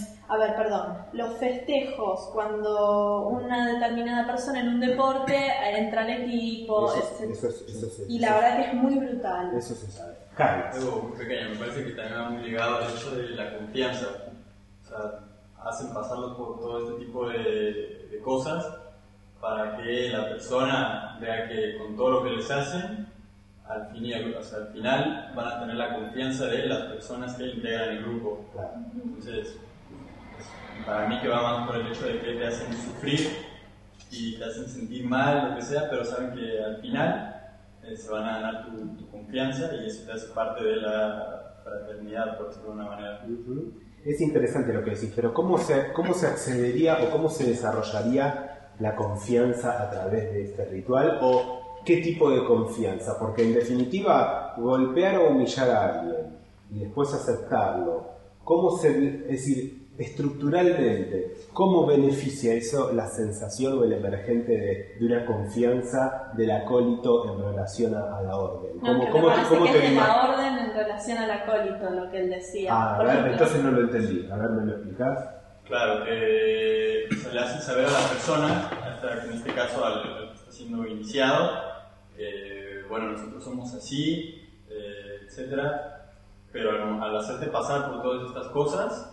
los festejos, cuando una determinada persona en un deporte entra al equipo, y la verdad que es muy brutal. Eso se sabe. Carlos. Algo muy pequeño, me parece que también va muy ligado al hecho de la confianza. O sea, hacen pasarlo por todo este tipo de cosas para que la persona vea que con todo lo que les hacen, al final van a tener la confianza de las personas que integran el grupo. Entonces, para mí que va más por el hecho de que te hacen sufrir y te hacen sentir mal, lo que sea, pero saben que al final se van a ganar tu confianza y eso te hace parte de la fraternidad, por decirlo de una manera. Es interesante lo que decís, pero ¿cómo se accedería o cómo se desarrollaría la confianza a través de este ritual? ¿O qué tipo de confianza? Porque en definitiva, golpear o humillar a alguien y después aceptarlo, es decir, estructuralmente, ¿cómo beneficia eso la sensación o el emergente de una confianza del acólito en relación a la orden? ¿Cómo te de la orden en relación al acólito, lo que él decía? A ver, entonces no lo entendí. A ver, ¿me lo explicás? Claro, que se le hace saber a la persona, en este caso al que está siendo iniciado, bueno, nosotros somos así, etcétera, pero al hacerte pasar por todas estas cosas,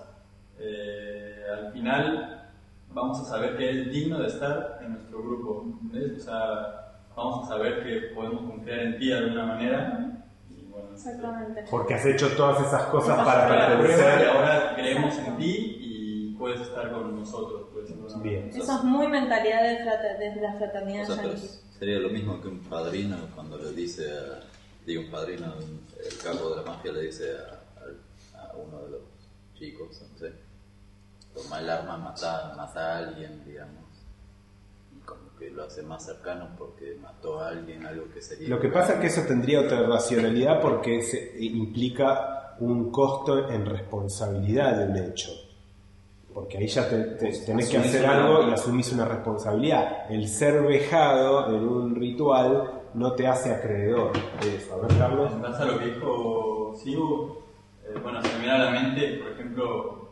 al final vamos a saber que eres digno de estar en nuestro grupo, ¿ves? O sea, vamos a saber que podemos confiar en ti de alguna manera. Y bueno, exactamente. Porque has hecho todas esas cosas para pertenecer. Y ahora creemos en ti y puedes estar con nosotros. Bien. Eso es muy mentalidad de la fraternidad yanqui. Sería lo mismo que un padrino cuando le dice un padrino, el capo de la mafia le dice a uno de los chicos, no sé, toma el arma, mata a alguien, digamos, y como que lo hace más cercano porque mató a alguien, algo que sería... Lo que pasa es que eso tendría otra racionalidad porque implica un costo en responsabilidad de un hecho. Porque ahí ya tenés que hacer algo y asumís una responsabilidad. El ser vejado en un ritual no te hace acreedor de eso. A ver, Carlos. En base a lo que dijo Sibu, bueno, se me viene a la mente, por ejemplo,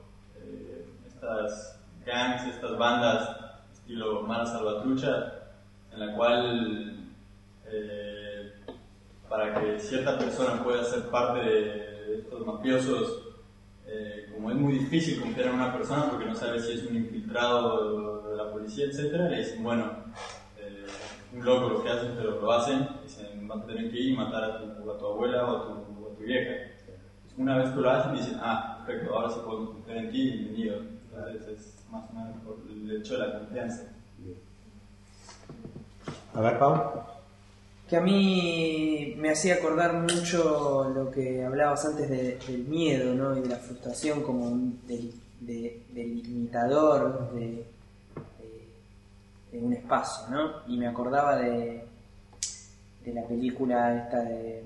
estas gangs, estas bandas estilo Mala Salvatrucha, en la cual para que cierta persona pueda ser parte de estos mafiosos, como es muy difícil confiar en una persona porque no sabe si es un infiltrado de la policía, etcétera, le dicen, bueno, un loco lo que hacen, pero lo hacen, dicen, vas a tener que ir y matar a tu abuela o a tu vieja. una vez que lo hacen dicen, perfecto, ahora se puede confiar en ti, bienvenido. Entonces es más o menos por el hecho de la confianza. A ver, Pau. Que a mí me hacía acordar mucho lo que hablabas antes del miedo, ¿no? Y de la frustración como del limitador de un espacio, ¿no? Y me acordaba de la película esta de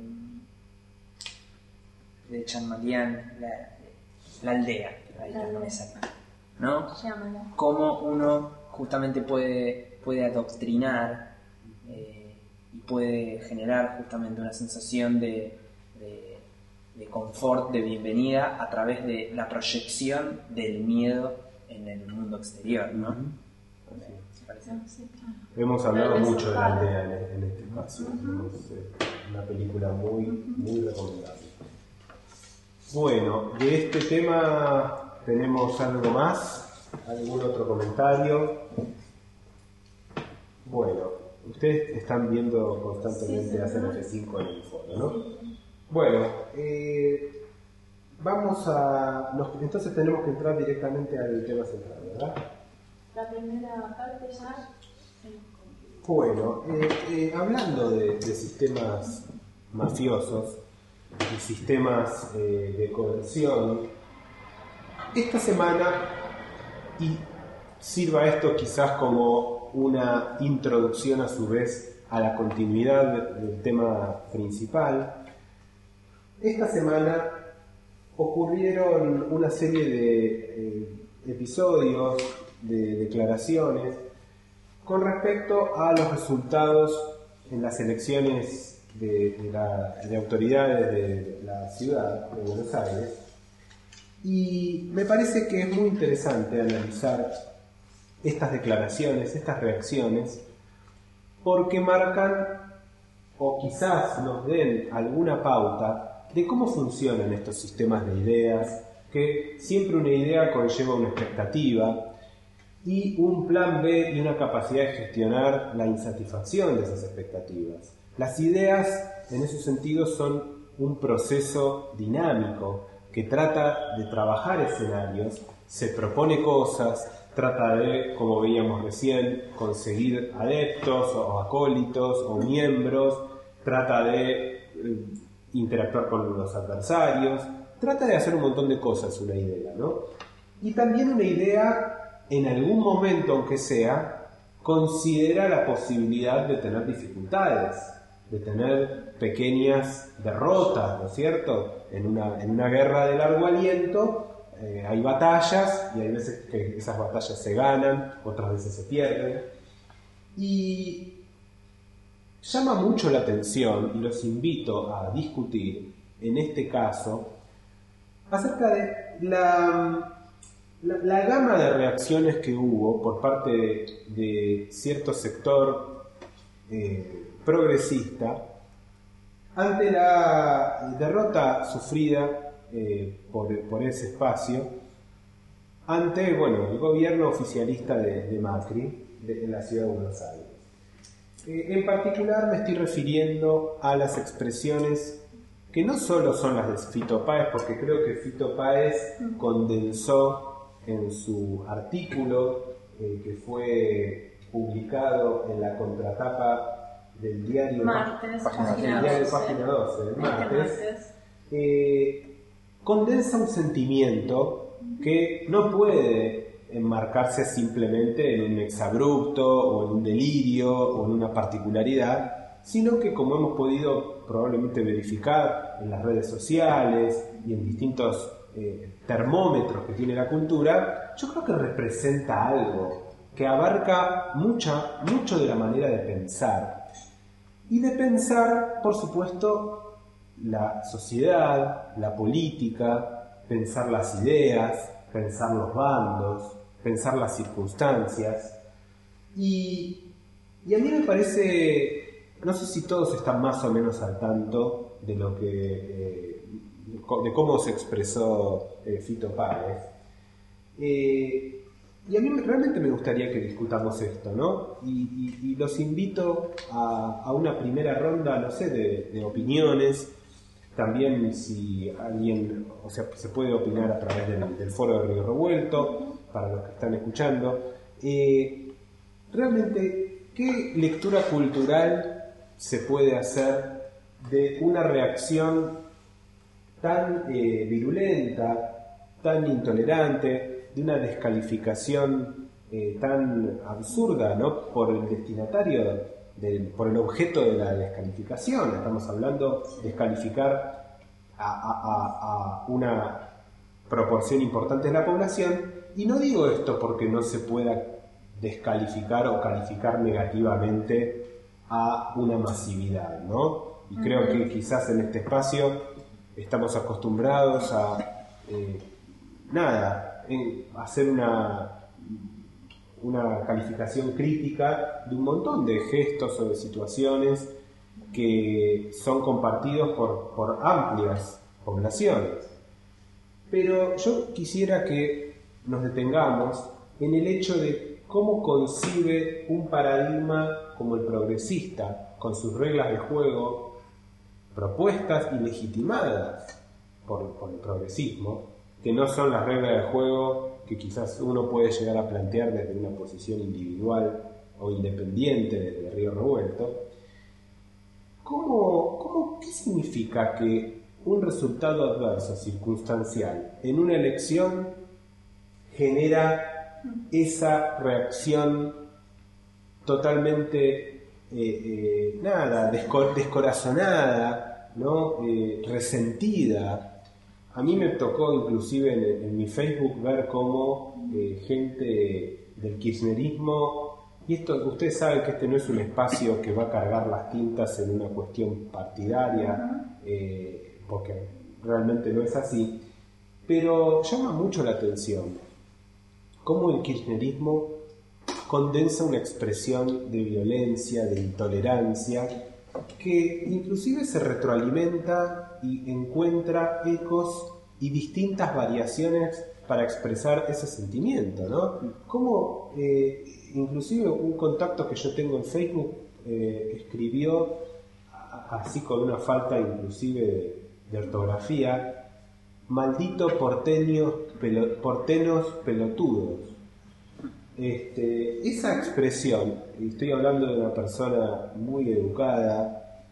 Chanmalian, la aldea, ahí está, no me sale, ¿no? Llámala. Cómo uno justamente puede adoctrinar y puede generar justamente una sensación de confort, de bienvenida a través de la proyección del miedo en el mundo exterior, ¿no? ¿Se parece? Sí, claro. Hemos hablado Pero mucho de la claro. aldea en este espacio. Es una película muy recomendable. Bueno, de este tema tenemos algo más, algún otro comentario. Bueno, ustedes están viendo constantemente Sí, hacer F5 en el fondo, ¿no? Bueno, entonces tenemos que entrar directamente al tema central, ¿verdad? La primera parte ya. Bueno, hablando de sistemas mafiosos y sistemas de coerción, esta semana, y sirva esto quizás como una introducción a su vez a la continuidad del tema principal, esta semana ocurrieron una serie de episodios, de declaraciones con respecto a los resultados en las elecciones de autoridades de la ciudad de Buenos Aires, y me parece que es muy interesante analizar estas declaraciones, estas reacciones, porque marcan o quizás nos den alguna pauta de cómo funcionan estos sistemas de ideas, que siempre una idea conlleva una expectativa y un plan B y una capacidad de gestionar la insatisfacción de esas expectativas. Las ideas, en ese sentido, son un proceso dinámico que trata de trabajar escenarios, se propone cosas, trata de, como veíamos recién, conseguir adeptos o acólitos o miembros, trata de interactuar con los adversarios, trata de hacer un montón de cosas una idea, ¿no? Y también una idea, en algún momento aunque sea, considera la posibilidad de tener dificultades, de tener pequeñas derrotas, ¿no es cierto? En una guerra de largo aliento hay batallas, y hay veces que esas batallas se ganan, otras veces se pierden, y llama mucho la atención, y los invito a discutir en este caso acerca de la gama de reacciones que hubo por parte de cierto sector progresista ante la derrota sufrida por ese espacio ante el gobierno oficialista de Macri en la ciudad de Buenos Aires. En particular me estoy refiriendo a las expresiones que no solo son las de Fito Páez, porque creo que Fito Páez condensó en su artículo que fue publicado en la contratapa del diario Página 12 del martes, condensa un sentimiento que no puede enmarcarse simplemente en un exabrupto o en un delirio o en una particularidad, sino que, como hemos podido probablemente verificar en las redes sociales y en distintos termómetros que tiene la cultura, yo creo que representa algo que abarca mucho de la manera de pensar, y de pensar, por supuesto, la sociedad, la política, pensar las ideas, pensar los bandos, pensar las circunstancias. Y a mí me parece, no sé si todos están más o menos al tanto de lo que de cómo se expresó Fito Páez, y a mí realmente me gustaría que discutamos esto, ¿no? Y los invito a una primera ronda, no sé, de opiniones, también si alguien, o sea, se puede opinar a través del foro de Río Revuelto, para los que están escuchando. Realmente, ¿qué lectura cultural se puede hacer de una reacción tan virulenta, tan intolerante, de una descalificación tan absurda, ¿no?, por el destinatario, por el objeto de la descalificación? Estamos hablando de descalificar a una proporción importante de la población, y no digo esto porque no se pueda descalificar o calificar negativamente a una masividad, ¿no? Y creo que quizás en este espacio estamos acostumbrados a hacer una calificación crítica de un montón de gestos o de situaciones que son compartidos por amplias poblaciones. Pero yo quisiera que nos detengamos en el hecho de cómo concibe un paradigma como el progresista, con sus reglas de juego propuestas y legitimadas por el progresismo, que no son las reglas de juego que quizás uno puede llegar a plantear desde una posición individual o independiente desde Río Revuelto. ¿Qué significa que un resultado adverso circunstancial en una elección genera esa reacción totalmente descorazonada, ¿no? Resentida? A mí me tocó inclusive en mi Facebook ver cómo gente del kirchnerismo, y esto ustedes saben que este no es un espacio que va a cargar las tintas en una cuestión partidaria, porque realmente no es así, pero llama mucho la atención cómo el kirchnerismo condensa una expresión de violencia, de intolerancia, que inclusive se retroalimenta y encuentra ecos y distintas variaciones para expresar ese sentimiento, ¿no? Como inclusive un contacto que yo tengo en Facebook escribió, así con una falta inclusive de ortografía: maldito porteños pelotudos. Esa expresión, y estoy hablando de una persona muy educada,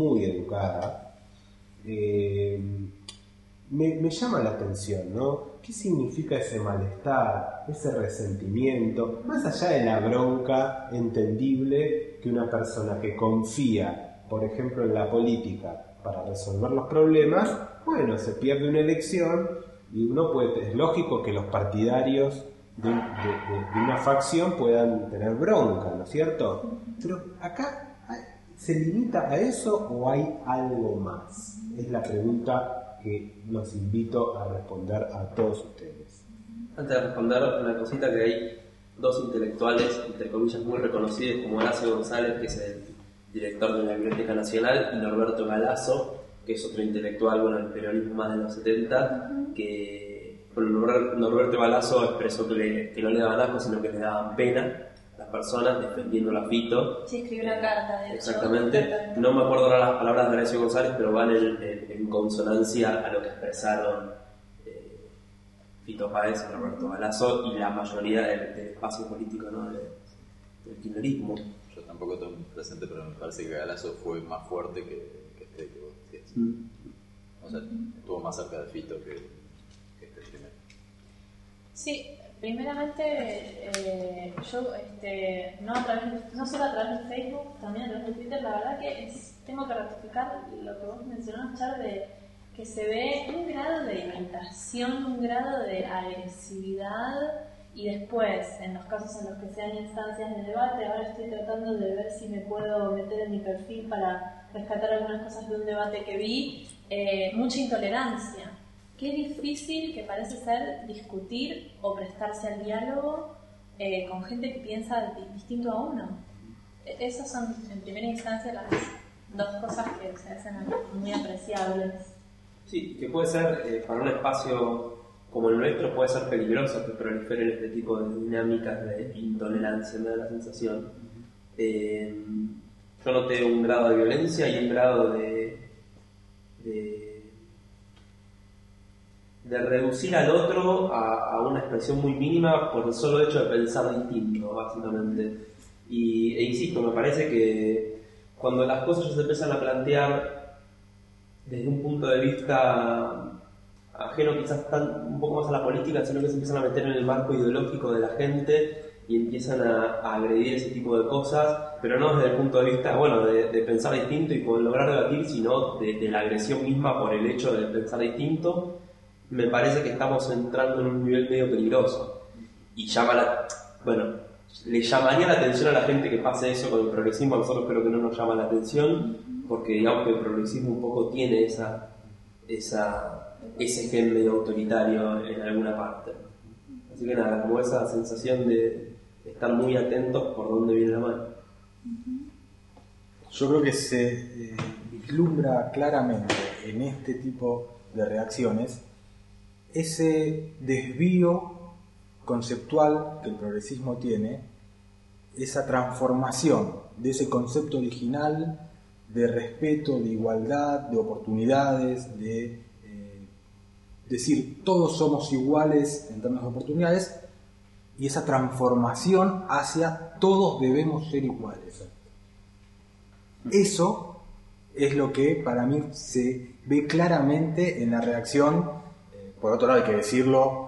me llama la atención, ¿no? ¿Qué significa ese malestar, ese resentimiento? Más allá de la bronca entendible que una persona que confía, por ejemplo, en la política para resolver los problemas, bueno, se pierde una elección y es lógico que los partidarios de una facción puedan tener bronca, ¿no es cierto? Pero acá, ¿se limita a eso o hay algo más? Es la pregunta que los invito a responder a todos ustedes. Antes de responder, una cosita: que hay dos intelectuales, entre comillas, muy reconocidos, como Horacio González, que es el director de la Biblioteca Nacional, y Norberto Galazo, que es otro intelectual, bueno, del peronismo más de los 70, que Norberto Galazo expresó que no le daban asco, sino que le daban pena las personas, defendiendo a Fito. Sí, escribió una carta, de hecho. Exactamente. No me acuerdo ahora las palabras de Horacio González, pero van en consonancia a lo que expresaron Fito Páez, Norberto Galazo y la mayoría del espacio político, ¿no?, del kirchnerismo. Yo tampoco tengo presente, pero me parece que Galazo fue más fuerte que vos decías. O sea, estuvo más cerca de Fito que este primero. Sí, primeramente yo no solo a través de Facebook, también a través de Twitter, la verdad que tengo que ratificar lo que vos mencionaste, Char, de que se ve un grado de imitación, un grado de agresividad, y después, en los casos en los que sean instancias de debate, ahora estoy tratando de ver si me puedo meter en mi perfil para rescatar algunas cosas de un debate que vi, mucha intolerancia. Qué difícil que parece ser discutir o prestarse al diálogo con gente que piensa distinto a uno. Esas son, en primera instancia, las dos cosas que se hacen muy apreciables. Sí, que puede ser, para un espacio como el nuestro, puede ser peligroso que proliferen este tipo de dinámicas de intolerancia, me da la sensación. Yo noté un grado de violencia y un grado de de reducir al otro a una expresión muy mínima por el solo hecho de pensar distinto, básicamente. E insisto, me parece que cuando las cosas ya se empiezan a plantear desde un punto de vista ajeno quizás un poco más a la política, sino que se empiezan a meter en el marco ideológico de la gente y empiezan a agredir ese tipo de cosas, pero no desde el punto de vista, bueno, de pensar distinto y poder lograr debatir, sino de la agresión misma por el hecho de pensar distinto. Me parece que estamos entrando en un nivel medio peligroso. Y le llamaría la atención a la gente que pase eso con el progresismo. A nosotros creo que no nos llama la atención, porque digamos que el progresismo un poco tiene ese gen medio autoritario en alguna parte. Así que nada, como esa sensación de estar muy atentos por dónde viene la mano. Yo creo que se vislumbra claramente en este tipo de reacciones ese desvío conceptual que el progresismo tiene, esa transformación de ese concepto original de respeto, de igualdad, de oportunidades, de decir todos somos iguales en términos de oportunidades, y esa transformación hacia todos debemos ser iguales. Eso es lo que para mí se ve claramente en la reacción, por otro lado hay que decirlo,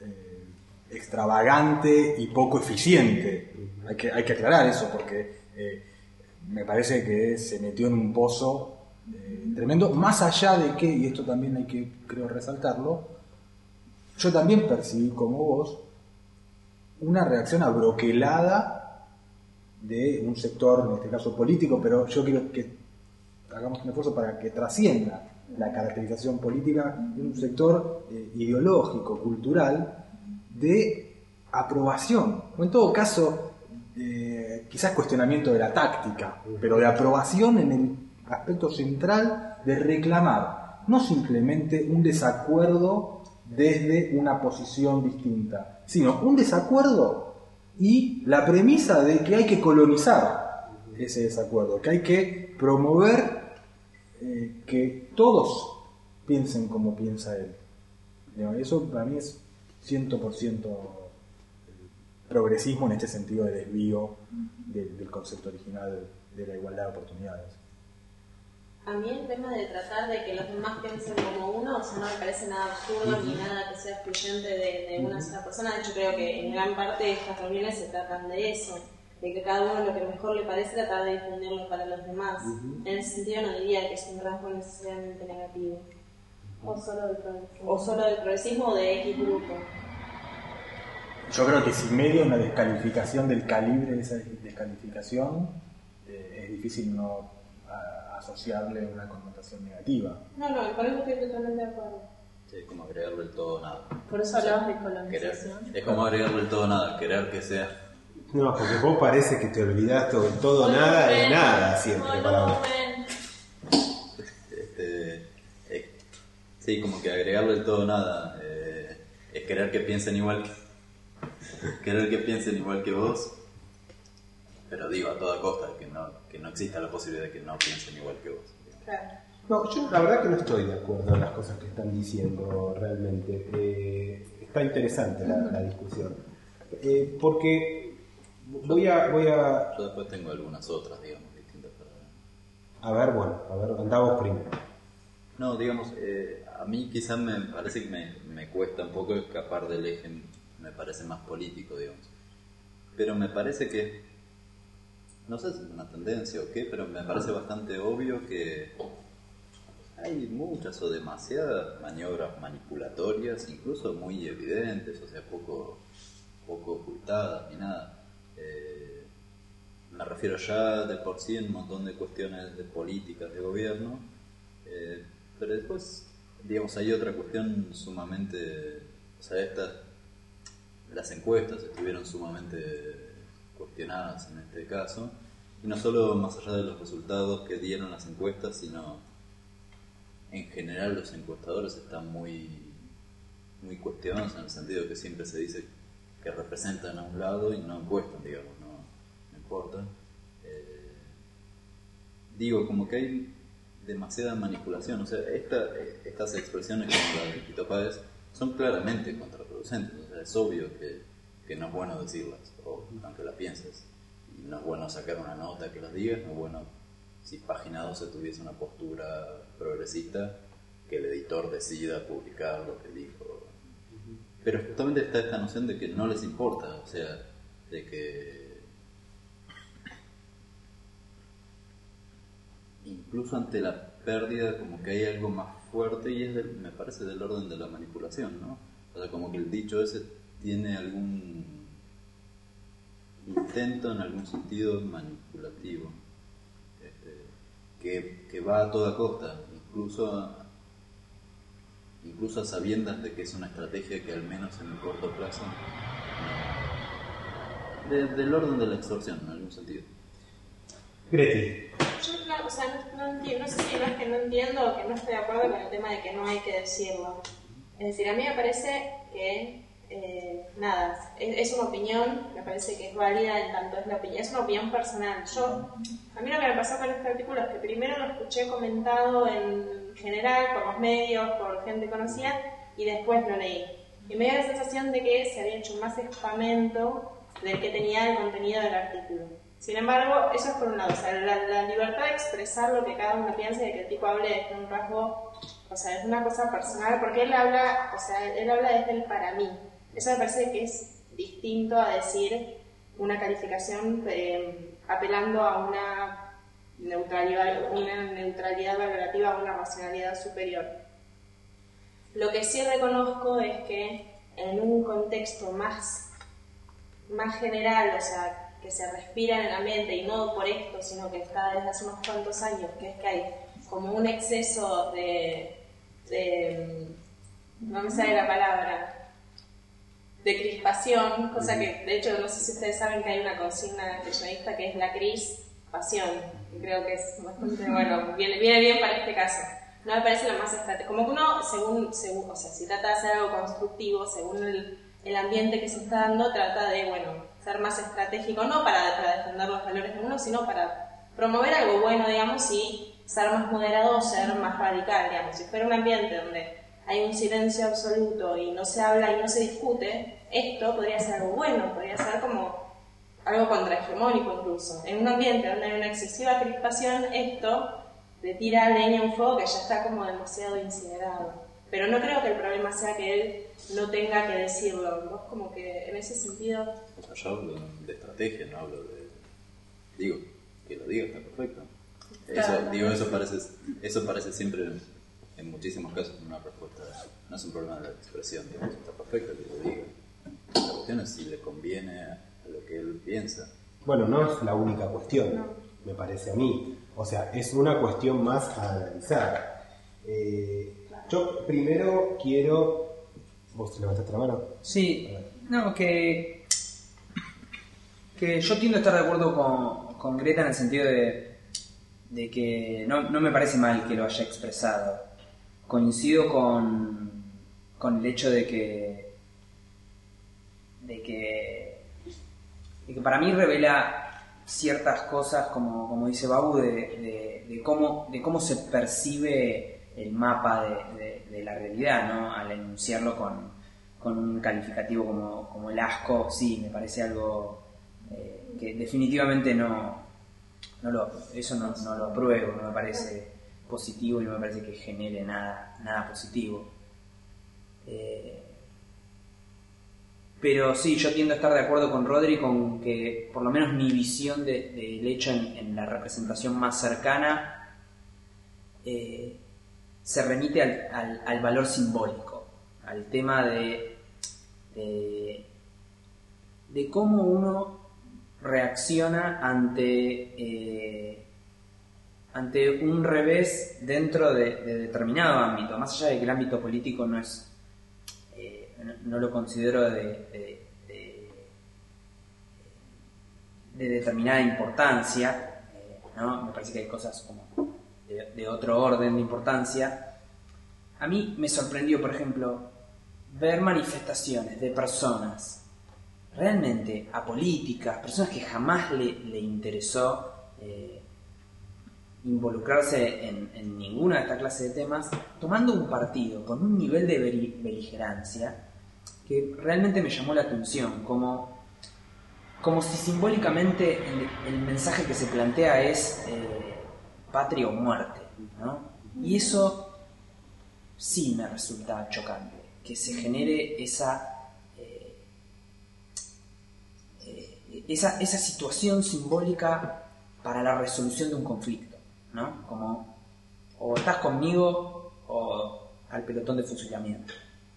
extravagante y poco eficiente. Hay que aclarar eso, porque me parece que se metió en un pozo tremendo, más allá de que, y esto también hay que, creo, resaltarlo, yo también percibí como vos una reacción abroquelada de un sector, en este caso político, pero yo quiero que hagamos un esfuerzo para que trascienda la caracterización política de un sector ideológico, cultural, de aprobación, o en todo caso quizás cuestionamiento de la táctica, pero de aprobación en el aspecto central de reclamar no simplemente un desacuerdo desde una posición distinta, sino un desacuerdo y la premisa de que hay que colonizar ese desacuerdo, que hay que promover que todos piensen como piensa él. Eso para mí es 100% progresismo en este sentido de desvío del concepto original de la igualdad de oportunidades. A mí el tema de tratar de que los demás piensen como uno, o sea, no me parece nada absurdo ni nada que sea excluyente de una sola persona. De hecho, creo que en gran parte estas reuniones se tratan de eso, de que cada uno lo que mejor le parece tratar de difundirlo para los demás. En ese sentido no diría que es un rasgo necesariamente negativo. O solo del progresismo o de X grupo. Yo creo que si medio una descalificación del calibre de esa descalificación, es difícil no asociarle una connotación negativa. No, con eso estoy totalmente de acuerdo. Sí, es como agregarle el todo o nada. Por eso hablabas de colonización. Es como agregarle el todo o nada, querer que sea. No, porque vos parece que te olvidaste del todo nada de nada siempre para vos. Sí, como que agregarle el todo o nada es querer que piensen igual que vos, pero digo a toda costa que no exista la posibilidad de que no piensen igual que vos. Claro. No, yo la verdad que no estoy de acuerdo en las cosas que están diciendo realmente. Está interesante la discusión. Porque voy a... Yo después tengo algunas otras, digamos, distintas para... A ver, andamos primero. No, digamos, a mí quizás me parece que me cuesta un poco escapar del eje, me parece más político, digamos. Pero me parece que, no sé si es una tendencia o qué, pero me parece bastante obvio que hay muchas o demasiadas maniobras manipulatorias, incluso muy evidentes, o sea, poco ocultadas ni nada. Me refiero ya de por sí en un montón de cuestiones de políticas de gobierno, pero después, digamos, hay otra cuestión sumamente, o sea, las encuestas estuvieron sumamente cuestionadas en este caso, y no solo más allá de los resultados que dieron las encuestas, sino en general los encuestadores están muy cuestionados en el sentido que siempre se dice que representan a un lado y no encuestan, digamos, no importa. Digo, como que hay demasiada manipulación, o sea, estas expresiones como la de Fito Páez son claramente contraproducentes. O sea, es obvio que no es bueno decirlas, o aunque las pienses. Y no es bueno sacar una nota que las digas, no es bueno si Página 12 tuviese una postura progresista, que el editor decida publicar lo que dijo. Pero justamente está esta noción de que no les importa, o sea, de que incluso ante la pérdida como que hay algo más fuerte y es me parece del orden de la manipulación, ¿no? O sea, como que el dicho ese tiene algún intento en algún sentido manipulativo, que va a toda costa, incluso a sabiendas de que es una estrategia que al menos en el corto plazo del orden de la extorsión en algún sentido. Greti. Yo no entiendo, no sé si no es que no entiendo o que no estoy de acuerdo con el tema de que no hay que decirlo. Es decir, a mí me parece que es una opinión, me parece que es válida en tanto es una opinión personal. A mí lo que me pasó con este artículo es que primero lo escuché comentado en general por los medios, por gente conocida, y después lo leí. Y me dio la sensación de que se había hecho más espamento del que tenía el contenido del artículo. Sin embargo, eso es por un lado, o sea, la libertad de expresar lo que cada uno piensa y de que el tipo hable desde un rasgo, o sea, es una cosa personal, porque él habla desde el para mí. Eso me parece que es distinto a decir una calificación apelando a una neutralidad valorativa, a una racionalidad superior. Lo que sí reconozco es que en un contexto más general, o sea, que se respira en el ambiente, y no por esto, sino que está desde hace unos cuantos años, que es que hay como un exceso no me sale la palabra, de crispación, cosa que, de hecho, no sé si ustedes saben que hay una consigna kirchnerista que es la crispasión, y creo que es bastante, bueno, viene bien para este caso. No me parece lo más estratégico. Como que uno, según, o sea, si trata de hacer algo constructivo, según el ambiente que se está dando, trata de, ser más estratégico, no para defender los valores de uno, sino para promover algo bueno, digamos, y ser más moderado o ser más radical, digamos. Si fuera un ambiente donde hay un silencio absoluto y no se habla y no se discute, esto podría ser algo bueno, podría ser como algo contrahegemónico incluso. En un ambiente donde hay una excesiva crispación, esto le tira leña a un fuego que ya está como demasiado incinerado. Pero no creo que el problema sea que él no tenga que decirlo. Vos como que en ese sentido... Yo hablo de estrategia, no hablo de... Digo, que lo diga está perfecto. Eso parece siempre, en muchísimos casos, una respuesta. No es un problema de la expresión, digamos, está perfecto que lo diga. La cuestión es si le conviene a lo que él piensa. Bueno, no es la única cuestión, me parece a mí. O sea, es una cuestión más a analizar. Yo primero quiero... ¿Vos levantaste la mano? Sí, no, que yo tiendo a estar de acuerdo con Greta en el sentido de que no me parece mal que lo haya expresado. Coincido con el hecho de que para mí revela ciertas cosas, como dice Babu, de cómo se percibe el mapa de la realidad, ¿no? Al enunciarlo con un calificativo como el asco. Sí, me parece algo que definitivamente no lo apruebo, no me parece positivo y no me parece que genere nada positivo. Pero sí, yo tiendo a estar de acuerdo con Rodri con que por lo menos mi visión del hecho en la representación más cercana se remite al valor simbólico, al tema de cómo uno reacciona ante un revés dentro de determinado ámbito, más allá de que el ámbito político no lo considero de determinada importancia, ¿no? Me parece que hay cosas como de otro orden de importancia. A mí me sorprendió, por ejemplo, ver manifestaciones de personas realmente apolíticas, personas que jamás le interesó involucrarse en ninguna de estas clases de temas, tomando un partido con un nivel de beligerancia que realmente me llamó la atención, como si simbólicamente el mensaje que se plantea es patria o muerte, ¿no? Y eso sí me resulta chocante, que se genere esa situación simbólica para la resolución de un conflicto, ¿no? Como o estás conmigo o al pelotón de fusilamiento.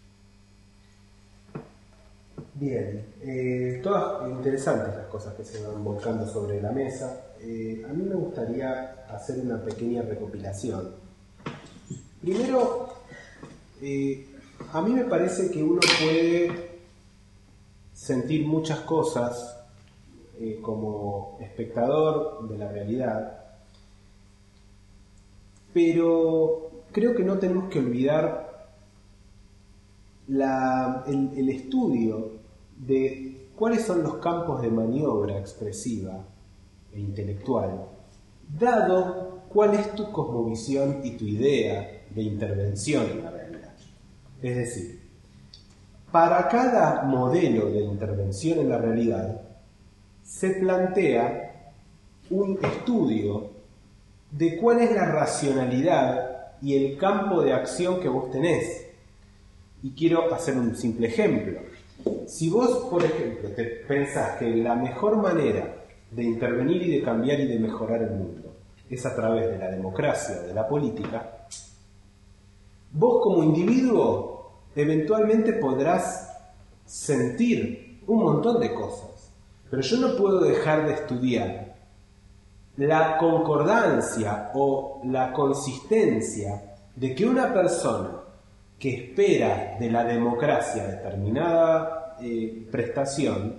Bien, todas interesantes las cosas que se van volcando sobre la mesa. A mí me gustaría hacer una pequeña recopilación. Primero, a mí me parece que uno puede sentir muchas cosas como espectador de la realidad, pero creo que no tenemos que olvidar el estudio de cuáles son los campos de maniobra expresiva e intelectual, dado cuál es tu cosmovisión y tu idea de intervención en la realidad. Es decir, para cada modelo de intervención en la realidad se plantea un estudio de cuál es la racionalidad y el campo de acción que vos tenés. Y quiero hacer un simple ejemplo. Si vos, por ejemplo, te pensás que la mejor manera de intervenir y de cambiar y de mejorar el mundo es a través de la democracia, de la política, vos como individuo eventualmente podrás sentir un montón de cosas, pero yo no puedo dejar de estudiar la concordancia o la consistencia de que una persona que espera de la democracia determinada prestación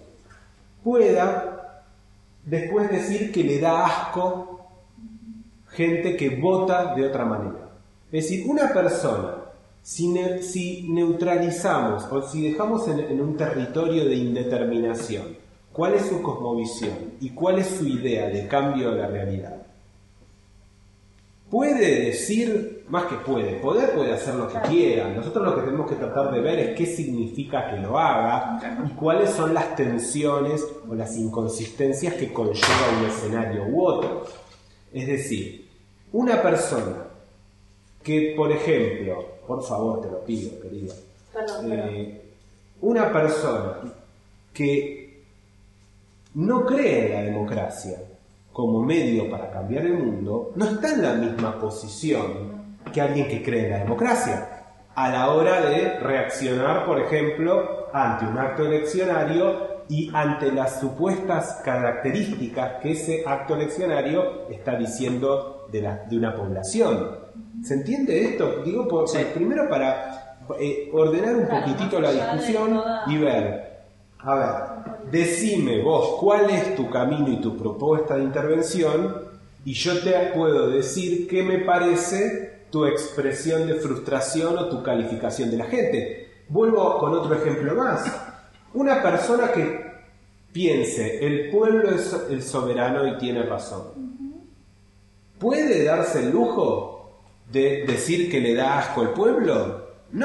pueda después decir que le da asco gente que vota de otra manera. Es decir, una persona, si neutralizamos o si dejamos en un territorio de indeterminación cuál es su cosmovisión y cuál es su idea de cambio de la realidad, puede decir, más que poder puede hacer lo que quiera. Nosotros lo que tenemos que tratar de ver es qué significa que lo haga y cuáles son las tensiones o las inconsistencias que conlleva un escenario u otro. Es decir, una persona que, por ejemplo, por favor te lo pido, querido, una persona que no cree en la democracia como medio para cambiar el mundo, no está en la misma posición que alguien que cree en la democracia a la hora de reaccionar, por ejemplo, ante un acto eleccionario y ante las supuestas características que ese acto eleccionario está diciendo de una población. ¿Se entiende esto? Digo, primero para ordenar un poquitito la discusión y ver, a ver, decime vos cuál es tu camino y tu propuesta de intervención y yo te puedo decir qué me parece tu expresión de frustración o tu calificación de la gente. Vuelvo con otro ejemplo más. Una persona que piense el pueblo es el soberano y tiene razón, ¿puede darse el lujo de decir que le da asco al pueblo?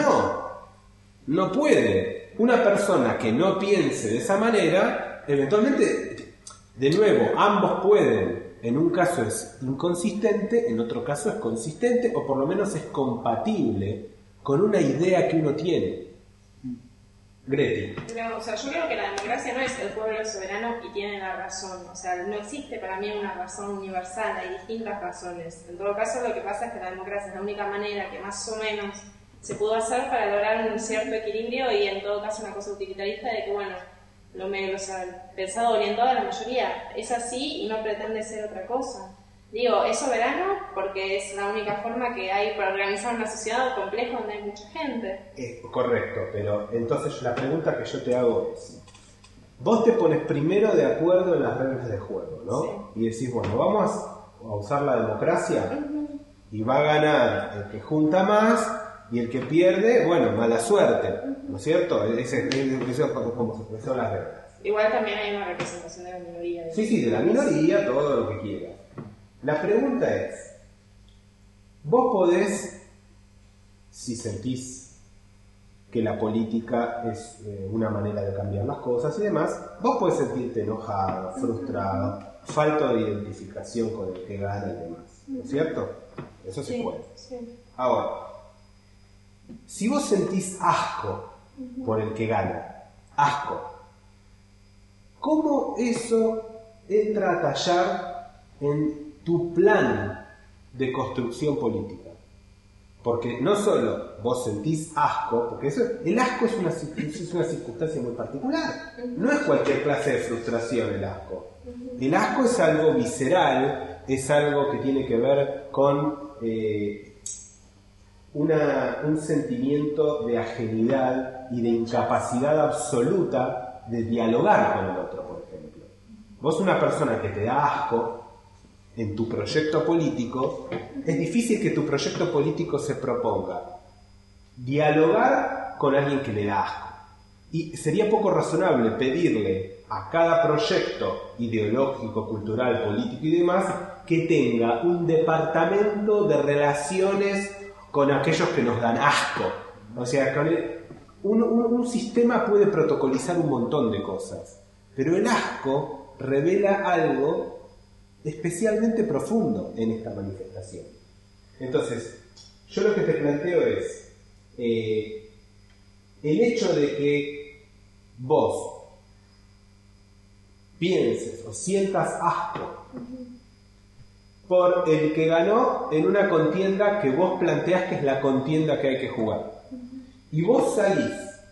No puede. Una persona que no piense de esa manera, eventualmente, de nuevo, ambos pueden. En un caso es inconsistente, en otro caso es consistente, o por lo menos es compatible con una idea que uno tiene. Greti. Pero, yo creo que la democracia no es el pueblo soberano y tiene la razón. No existe para mí una razón universal, hay distintas razones. En todo caso, lo que pasa es que la democracia es la única manera que más o menos se pudo hacer para lograr un cierto equilibrio y en todo caso una cosa utilitarista de que, bueno, pensado orientado a la mayoría es así y no pretende ser otra cosa. Digo, es soberano porque es la única forma que hay para organizar una sociedad compleja donde hay mucha gente. Correcto, pero entonces la pregunta que yo te hago es, vos te pones primero de acuerdo en las reglas del juego, ¿no? Sí. Y decís, bueno, vamos a usar la democracia y va a ganar el que junta más y el que pierde, bueno, mala suerte, ¿no es cierto? Eso es como se expresaron las reglas. Igual también hay una representación de la minoría. Sí, de la minoría, todo lo que quieras. La pregunta es, vos podés, si sentís que la política es una manera de cambiar las cosas y demás, vos podés sentirte enojado, frustrado, falta de identificación con el que gana y demás, ¿no es cierto? Eso se puede. Sí. Ahora, si vos sentís asco por el que gana, asco, ¿cómo eso entra a tallar en tu plan de construcción política? Porque no solo vos sentís asco, porque el asco es una circunstancia muy particular. No es cualquier clase de frustración el asco. El asco es algo visceral, es algo que tiene que ver con un sentimiento de ajenidad y de incapacidad absoluta de dialogar con el otro, por ejemplo. Vos, una persona que te da asco en tu proyecto político, es difícil que tu proyecto político se proponga dialogar con alguien que le da asco. Y sería poco razonable pedirle a cada proyecto ideológico, cultural, político y demás que tenga un departamento de relaciones con aquellos que nos dan asco. O sea, un sistema puede protocolizar un montón de cosas, pero el asco revela algo especialmente profundo en esta manifestación. Entonces, yo lo que te planteo es el hecho de que vos pienses o sientas asco por el que ganó en una contienda que vos planteás que es la contienda que hay que jugar, y vos salís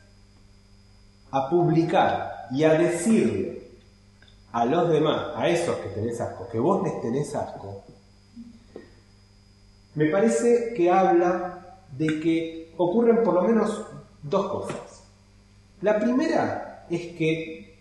a publicar y a decirle a los demás, a esos que tenés asco, que vos les tenés asco, me parece que habla de que ocurren por lo menos dos cosas. La primera es que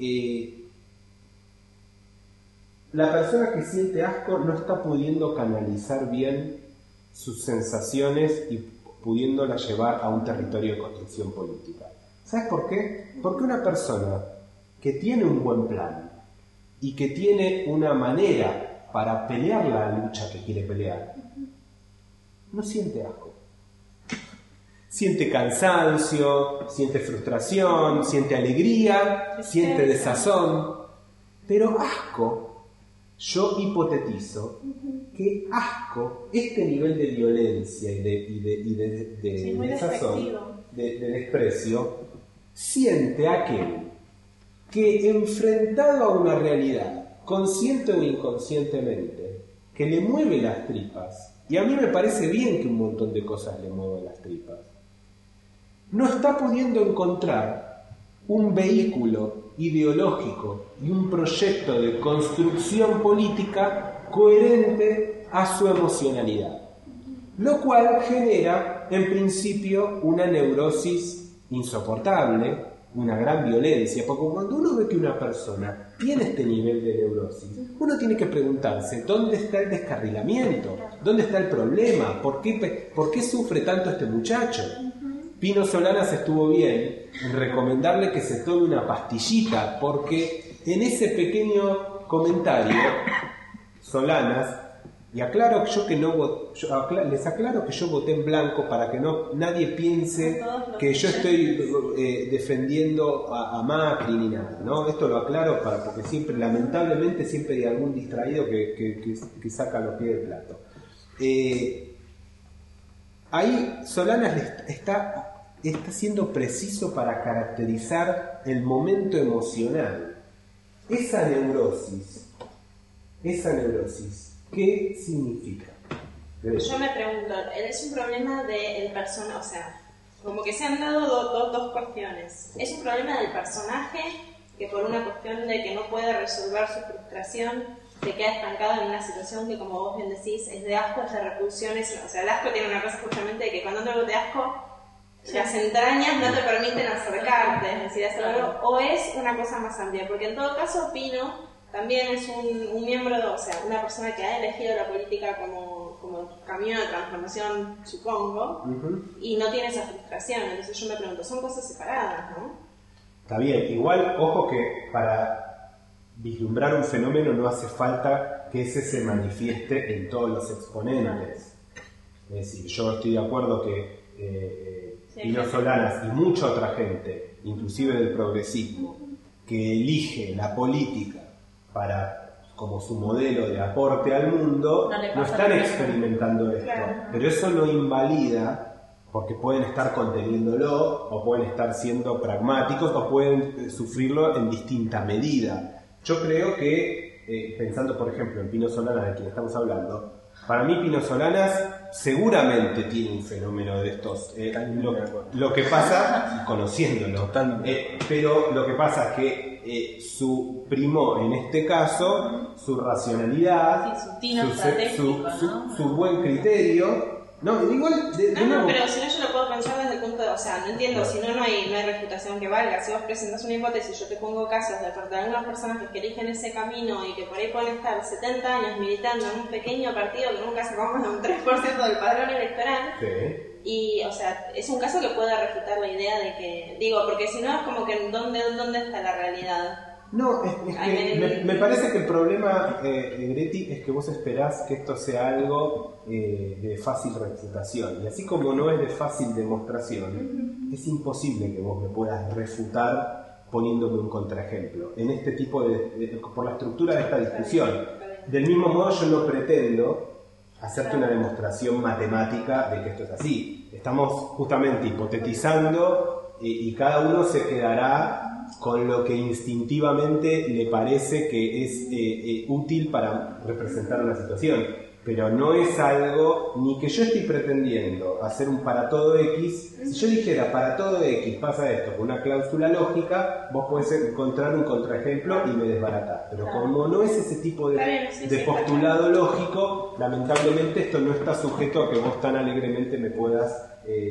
la persona que siente asco no está pudiendo canalizar bien sus sensaciones y pudiéndolas llevar a un territorio de construcción política. ¿Sabes por qué? Porque una persona que tiene un buen plan y que tiene una manera para pelear la lucha que quiere pelear, no siente asco. Siente cansancio, siente frustración, siente alegría, siente desazón, pero asco, yo hipotetizo que asco, este nivel de violencia y de desazón, de desprecio, siente aquel que, enfrentado a una realidad, consciente o inconscientemente, que le mueve las tripas, y a mí me parece bien que un montón de cosas le muevan las tripas, no está pudiendo encontrar un vehículo ideológico y un proyecto de construcción política coherente a su emocionalidad, lo cual genera, en principio, una neurosis insoportable, una gran violencia, porque cuando uno ve que una persona tiene este nivel de neurosis, uno tiene que preguntarse dónde está el descarrilamiento, dónde está el problema, por qué sufre tanto este muchacho. Pino Solanas estuvo bien en recomendarle que se tome una pastillita, porque en ese pequeño comentario, Solanas, y aclaro yo que les aclaro que yo voté en blanco para que nadie piense que yo estoy defendiendo a Macri ni nada, ¿no? Esto lo aclaro porque siempre, lamentablemente, siempre hay algún distraído que saca los pies del plato. Ahí Solanas está siendo preciso para caracterizar el momento emocional. Esa neurosis, ¿qué significa? Yo me pregunto, ¿es un problema del personaje? O sea, como que se han dado dos cuestiones. ¿Es un problema del personaje que por una cuestión de que no puede resolver su frustración se queda estancado en una situación que, como vos bien decís, es de asco, es de repulsión? O sea, el asco tiene una cosa justamente de que cuando algo de asco, las entrañas no te permiten acercarte, es decir, hacerlo, o es una cosa más amplia, porque en todo caso Pino también es un miembro, o sea, una persona que ha elegido la política como camino de transformación, supongo, y no tiene esa frustración. Entonces yo me pregunto, son cosas separadas, ¿no? Está bien, igual, ojo que para vislumbrar un fenómeno no hace falta que ese se manifieste en todos los exponentes. Es decir, yo estoy de acuerdo que Pino Solanas y mucha otra gente, inclusive del progresismo, que elige la política como su modelo de aporte al mundo, no están experimentando esto. Pero eso no invalida, porque pueden estar conteniéndolo, o pueden estar siendo pragmáticos, o pueden sufrirlo en distinta medida. Yo creo que, pensando por ejemplo en Pino Solanas, de quien estamos hablando, para mí Pino Solanas seguramente tiene un fenómeno de estos. Lo que pasa, conociéndolo, pero lo que pasa es que suprimó en este caso su racionalidad, su buen criterio. No, igual pero si no, yo lo puedo pensar desde el punto de, o sea, no entiendo, si no hay refutación que valga. Si vos presentás una hipótesis, yo te pongo casos de algunos personajes que eligen ese camino y que por ahí pueden estar 70 años militando en un pequeño partido que nunca se compra un 3% del padrón electoral. Sí. Y, o sea, es un caso que puede refutar la idea de que, digo, porque si no es como que ¿dónde está la realidad? No, es que me parece que el problema, Greti, es que vos esperás que esto sea algo de fácil refutación. Y así como no es de fácil demostración, es imposible que vos me puedas refutar poniéndome un contraejemplo. En este tipo por la estructura de esta discusión. Del mismo modo, yo no pretendo hacerte una demostración matemática de que esto es así. Estamos justamente hipotetizando y cada uno se quedará con lo que instintivamente le parece que es útil para representar una situación, pero no es algo ni que yo estoy pretendiendo hacer un para todo X. Si yo dijera para todo X pasa esto con una cláusula lógica, vos podés encontrar un contraejemplo y me desbaratás, pero como no es ese tipo de postulado lógico, lamentablemente esto no está sujeto a que vos tan alegremente me puedas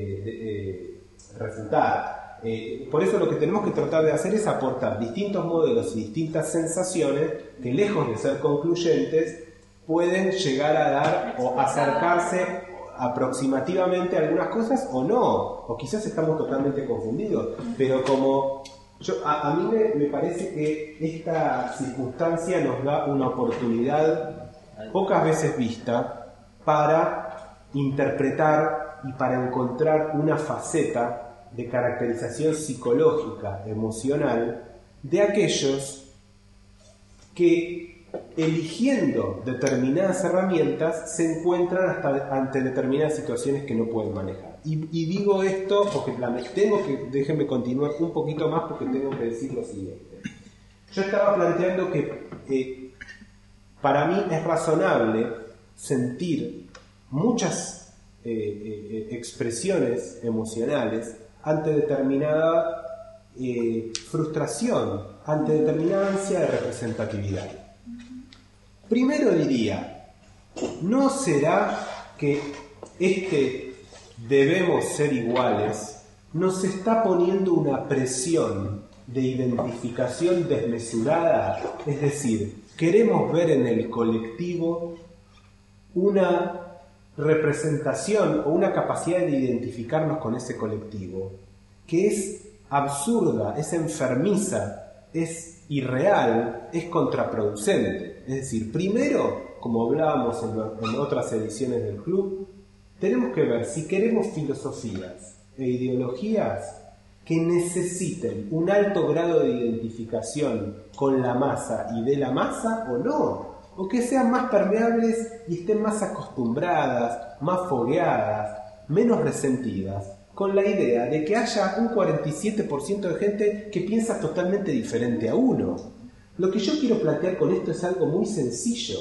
refutar. Por eso lo que tenemos que tratar de hacer es aportar distintos modelos y distintas sensaciones que, lejos de ser concluyentes, pueden llegar a dar o acercarse aproximativamente a algunas cosas o no, o quizás estamos totalmente confundidos, pero como a mí me parece que esta circunstancia nos da una oportunidad pocas veces vista para interpretar y para encontrar una faceta de caracterización psicológica, emocional, de aquellos que, eligiendo determinadas herramientas, se encuentran ante determinadas situaciones que no pueden manejar. Y digo esto porque déjenme continuar un poquito más porque tengo que decir lo siguiente. Yo estaba planteando que para mí es razonable sentir muchas expresiones emocionales ante determinada frustración, ante determinada ansia de representatividad. Primero diría, ¿no será que debemos ser iguales nos está poniendo una presión de identificación desmesurada? Es decir, queremos ver en el colectivo una representación o una capacidad de identificarnos con ese colectivo que es absurda, es enfermiza, es irreal, es contraproducente. Es decir, primero, como hablábamos en otras ediciones del club, tenemos que ver si queremos filosofías e ideologías que necesiten un alto grado de identificación con la masa y de la masa o no, o que sean más permeables y estén más acostumbradas, más fogueadas, menos resentidas, con la idea de que haya un 47% de gente que piensa totalmente diferente a uno. Lo que yo quiero plantear con esto es algo muy sencillo.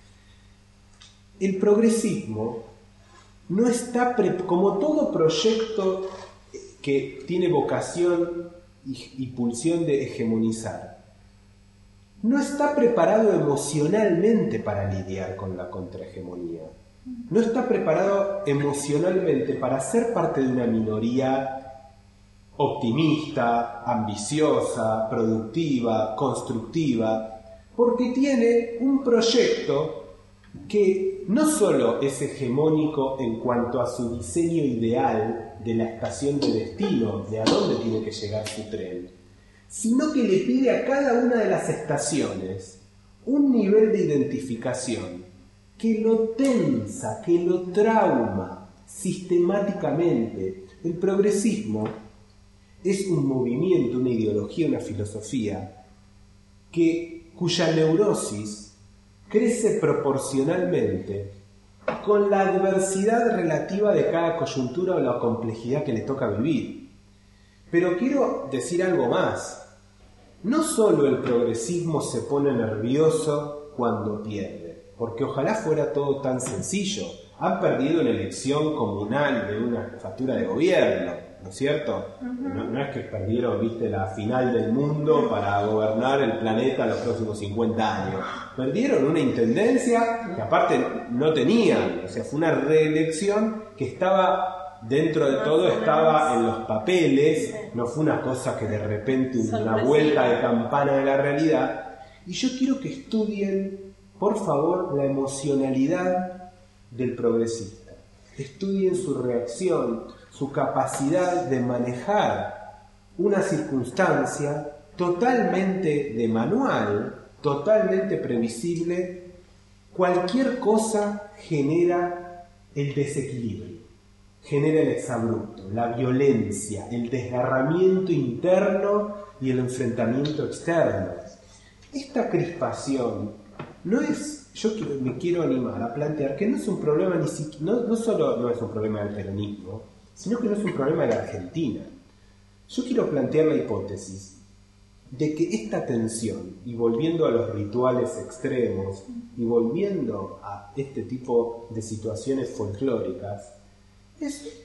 El progresismo no está, como todo proyecto que tiene vocación y pulsión de hegemonizar, no está preparado emocionalmente para lidiar con la contrahegemonía. No está preparado emocionalmente para ser parte de una minoría optimista, ambiciosa, productiva, constructiva, porque tiene un proyecto que no solo es hegemónico en cuanto a su diseño ideal de la estación de destino, de a dónde tiene que llegar su tren, sino que le pide a cada una de las estaciones un nivel de identificación que lo tensa, que lo trauma sistemáticamente. El progresismo es un movimiento, una ideología, una filosofía cuya neurosis crece proporcionalmente con la adversidad relativa de cada coyuntura o la complejidad que le toca vivir. Pero quiero decir algo más. No solo el progresismo se pone nervioso cuando pierde, porque ojalá fuera todo tan sencillo. Han perdido una elección comunal de una jefatura de gobierno, ¿no es cierto? No es que perdieron, viste, la final del mundo para gobernar el planeta los próximos 50 años. Perdieron una intendencia que aparte no tenían, o sea, fue una reelección que estaba, dentro de todo, estaba en los papeles, no fue una cosa que de repente una vuelta de campana de la realidad. Y yo quiero que estudien, por favor, la emocionalidad del progresista. Estudien su reacción, su capacidad de manejar una circunstancia totalmente de manual, totalmente previsible. Cualquier cosa genera el desequilibrio, genera el exabrupto, la violencia, el desgarramiento interno y el enfrentamiento externo. Esta crispación no es... Yo me quiero animar a plantear que no es un problema no solo no es un problema del peronismo, sino que no es un problema de la Argentina. Yo quiero plantear la hipótesis de que esta tensión, y volviendo a los rituales extremos, y volviendo a este tipo de situaciones folclóricas, es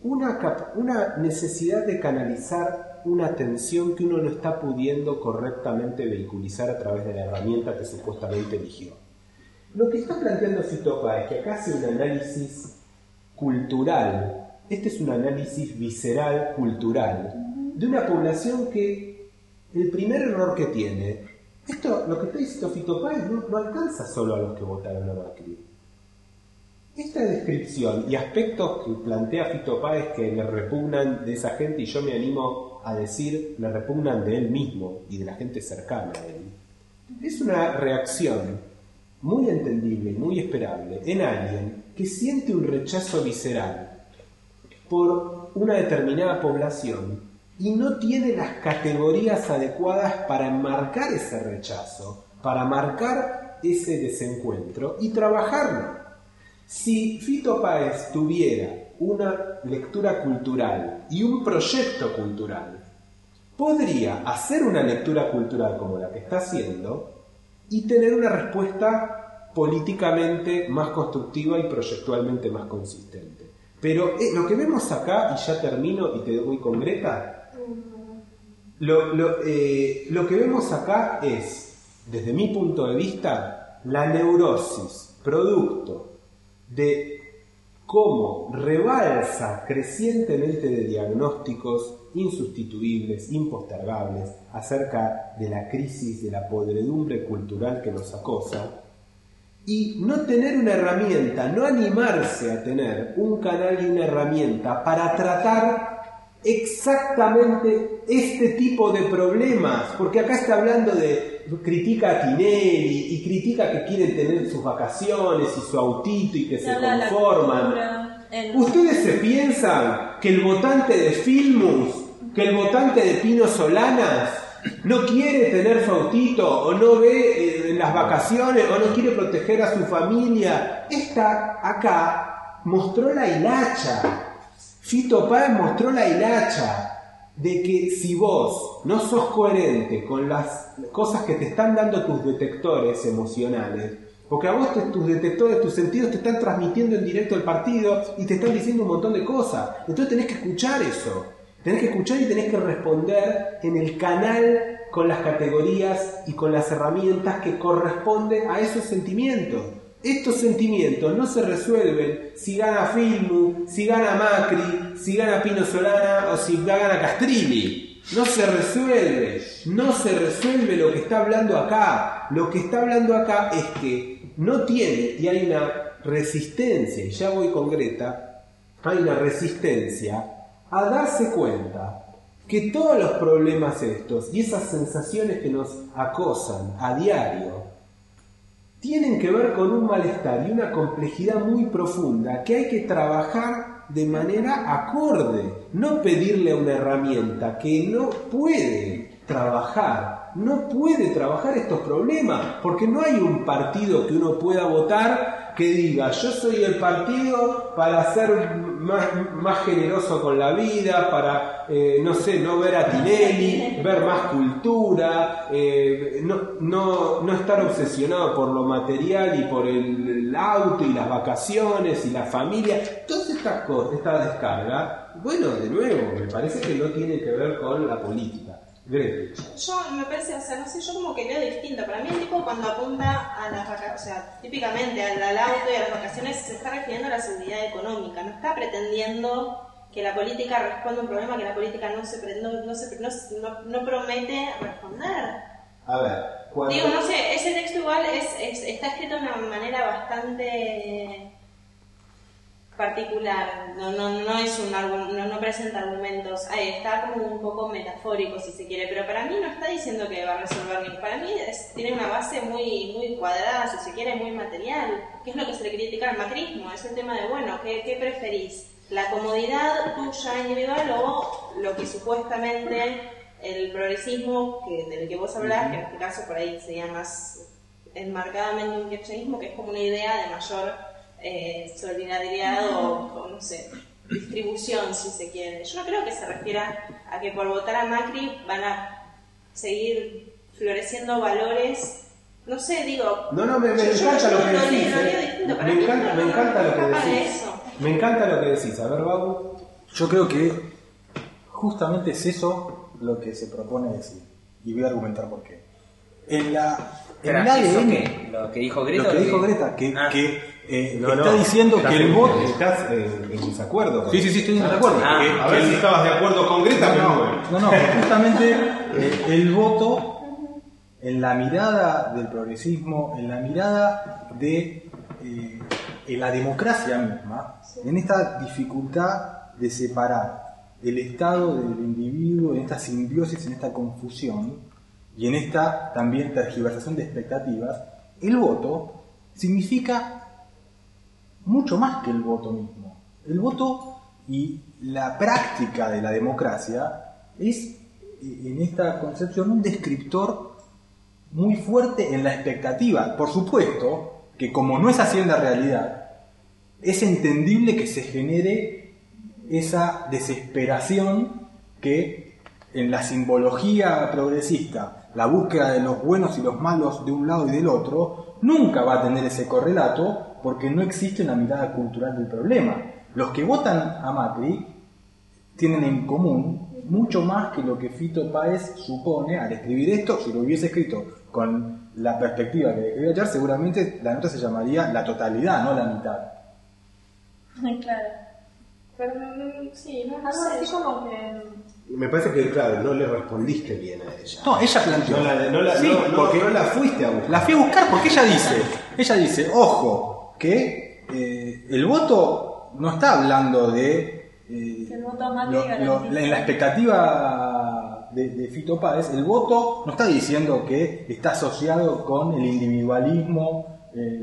una necesidad de canalizar una tensión que uno no está pudiendo correctamente vehiculizar a través de la herramienta que supuestamente eligió. Lo que está planteando Fito Páez, que acá hace un análisis cultural, este es un análisis visceral cultural, de una población que el primer error que tiene, lo que está diciendo Fito Páez no alcanza solo a los que votaron a Macri. Esta descripción y aspectos que plantea Fito Páez que le repugnan de esa gente, y yo me animo a decir, le repugnan de él mismo y de la gente cercana a él, es una reacción muy entendible y muy esperable en alguien que siente un rechazo visceral por una determinada población y no tiene las categorías adecuadas para enmarcar ese rechazo, para marcar ese desencuentro y trabajarlo. Si Fito Páez tuviera una lectura cultural y un proyecto cultural, podría hacer una lectura cultural como la que está haciendo y tener una respuesta políticamente más constructiva y proyectualmente más consistente. Pero lo que vemos acá, y ya termino y te voy con Greta, lo que vemos acá es, desde mi punto de vista, la neurosis producto de cómo rebalsa crecientemente de diagnósticos insustituibles, impostergables, acerca de la crisis, de la podredumbre cultural que nos acosa, y no tener una herramienta, no animarse a tener un canal y una herramienta para tratar exactamente este tipo de problemas, porque acá está hablando de, critica a Tinelli y critica que quieren tener sus vacaciones y su autito y que se conforman. ¿Ustedes se piensan que el votante de Filmus, que el votante de Pino Solanas no quiere tener su autito o no ve en las vacaciones o no quiere proteger a su familia? Esta acá mostró la hilacha. Fito Páez mostró la hilacha de que si vos no sos coherente con las cosas que te están dando tus detectores emocionales, porque a vos tus detectores, tus sentidos te están transmitiendo en directo el partido y te están diciendo un montón de cosas, entonces tenés que escuchar eso, tenés que escuchar y tenés que responder en el canal con las categorías y con las herramientas que corresponden a esos sentimientos. Estos sentimientos no se resuelven si gana Filmus, si gana Macri, si gana Pino Solana o si gana Castrilli. No se resuelve lo que está hablando acá. Lo que está hablando acá es que no tiene, y hay una resistencia, y ya voy con Greta, hay una resistencia a darse cuenta que todos los problemas estos y esas sensaciones que nos acosan a diario tienen que ver con un malestar y una complejidad muy profunda que hay que trabajar de manera acorde, no pedirle una herramienta que no puede trabajar estos problemas, porque no hay un partido que uno pueda votar que diga yo soy el partido para ser más generoso con la vida, para no ver a Tinelli, ver más cultura, no estar obsesionado por lo material y por el auto y las vacaciones y la familia, todas estas cosas, esta descarga, bueno, de nuevo, me parece que no tiene que ver con la política. Grete. Yo me parece, o sea, no sé, yo como que leo distinto. Para mí el tipo cuando apunta a las vacaciones, o sea, típicamente al auto y a las vacaciones se está refiriendo a la seguridad económica, no está pretendiendo que la política responda a un problema que la política no promete responder. A ver, digo, no sé, ese texto igual está escrito de una manera bastante particular, no es no presenta argumentos, está como un poco metafórico si se quiere, pero para mí no está diciendo que va a resolver, para mí tiene una base muy cuadrada, si se quiere, muy material, que es lo que se le critica al macrismo, es el tema de, bueno, ¿qué preferís? ¿La comodidad tuya individual o lo que supuestamente el progresismo del que vos hablás, que en este caso por ahí sería más enmarcadamente un kirchnerismo, que es como una idea de mayor solidaridad o no sé, distribución si se quiere. Yo no creo que se refiera a que por votar a Macri van a seguir floreciendo valores, no sé, digo... me encanta lo que decís. Me encanta lo que decís. Me encanta lo que decís. A ver, Babu. Yo creo que justamente es eso lo que se propone decir. Y voy a argumentar por qué. En el ADN... ¿Lo que dijo Greta? Lo que dijo Greta, está diciendo que el voto... ¿Estás en desacuerdo? Sí, estoy en desacuerdo. A ver si estabas de acuerdo con Greta, pero no, justamente el voto, en la mirada del progresismo, en la mirada de la democracia misma, en esta dificultad de separar el Estado del individuo, en esta simbiosis, en esta confusión, y en esta también tergiversación de expectativas, el voto significa mucho más que el voto mismo. El voto y la práctica de la democracia es, en esta concepción, un descriptor muy fuerte en la expectativa. Por supuesto que como no es así en la realidad, es entendible que se genere esa desesperación que en la simbología progresista, la búsqueda de los buenos y los malos de un lado y del otro, nunca va a tener ese correlato porque no existe una mirada cultural del problema. Los que votan a Macri tienen en común mucho más que lo que Fito Páez supone al escribir esto. Si lo hubiese escrito con la perspectiva que escribió ayer, seguramente la nota se llamaría la totalidad, no la mitad. Claro. Pero sí, no Algo sé. así como que... me parece que, claro, no le respondiste bien a ella. No, ella planteó. Porque no la fuiste a buscar. La fui a buscar porque ella dice, ojo, que el voto no está hablando de... el voto más en la expectativa de Fito Páez, el voto no está diciendo que está asociado con el individualismo,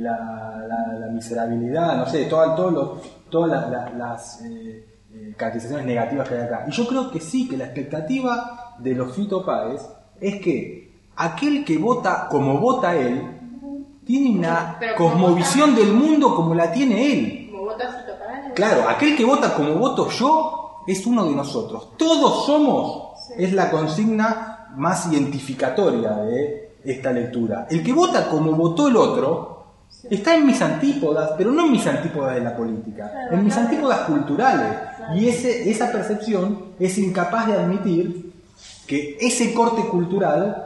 la miserabilidad, no sé, todas las caracterizaciones negativas que hay acá. Y yo creo que sí, que la expectativa de los Fito Páez es que aquel que vota como vota él tiene una cosmovisión del mundo como la tiene él. Como vota Fito Páez. Claro, aquel que vota como voto yo es uno de nosotros. Todos somos, es la consigna más identificatoria de esta lectura. El que vota como votó el otro está en mis antípodas, pero no en mis antípodas de la política, en mis antípodas culturales. Y esa percepción es incapaz de admitir que ese corte cultural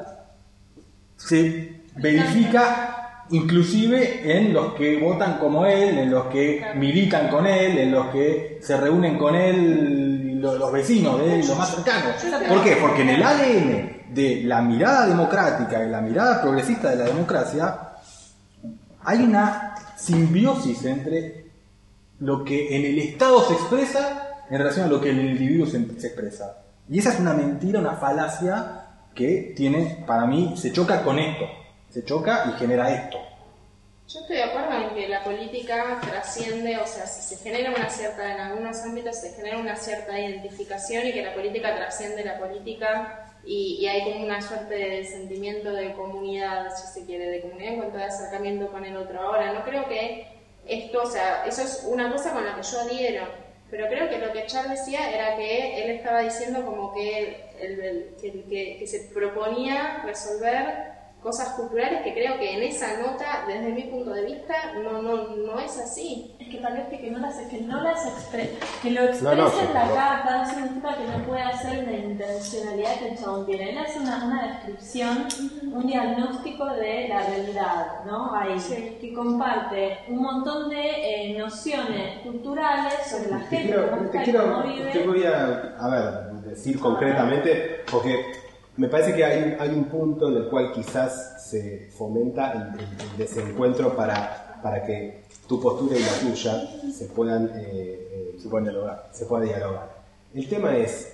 se verifica inclusive en los que votan como él, en los que militan con él, en los que se reúnen con él, los vecinos de él, los más cercanos. ¿Por qué? Porque en el ADN de la mirada democrática, de la mirada progresista de la democracia, hay una simbiosis entre lo que en el Estado se expresa en relación a lo que en el individuo se expresa. Y esa es una mentira, una falacia que tiene, para mí, se choca con esto. Se choca y genera esto. Yo estoy de acuerdo en que la política trasciende, o sea, si se genera una cierta, en algunos ámbitos se genera una cierta identificación y que la política trasciende la política y hay como una suerte de sentimiento de comunidad, si se quiere, de comunidad en cuanto a acercamiento con el otro. Ahora, no creo que esto, o sea, eso es una cosa con la que yo adhiero, pero creo que lo que Char decía era que él estaba diciendo como que, que se proponía resolver cosas culturales que creo que en esa nota, desde mi punto de vista, no es así. Es que tal vez que lo exprese en la carta no significa que no pueda hacer una intencionalidad que el chabón tiene. Él hace una descripción, un diagnóstico de la realidad, ¿no? Ahí, que comparte un montón de nociones culturales sobre la gente, cómo vive. Te voy a decir concretamente, porque me parece que hay un punto en el cual quizás se fomenta el desencuentro para que tu postura y la tuya se puedan dialogar. El tema es,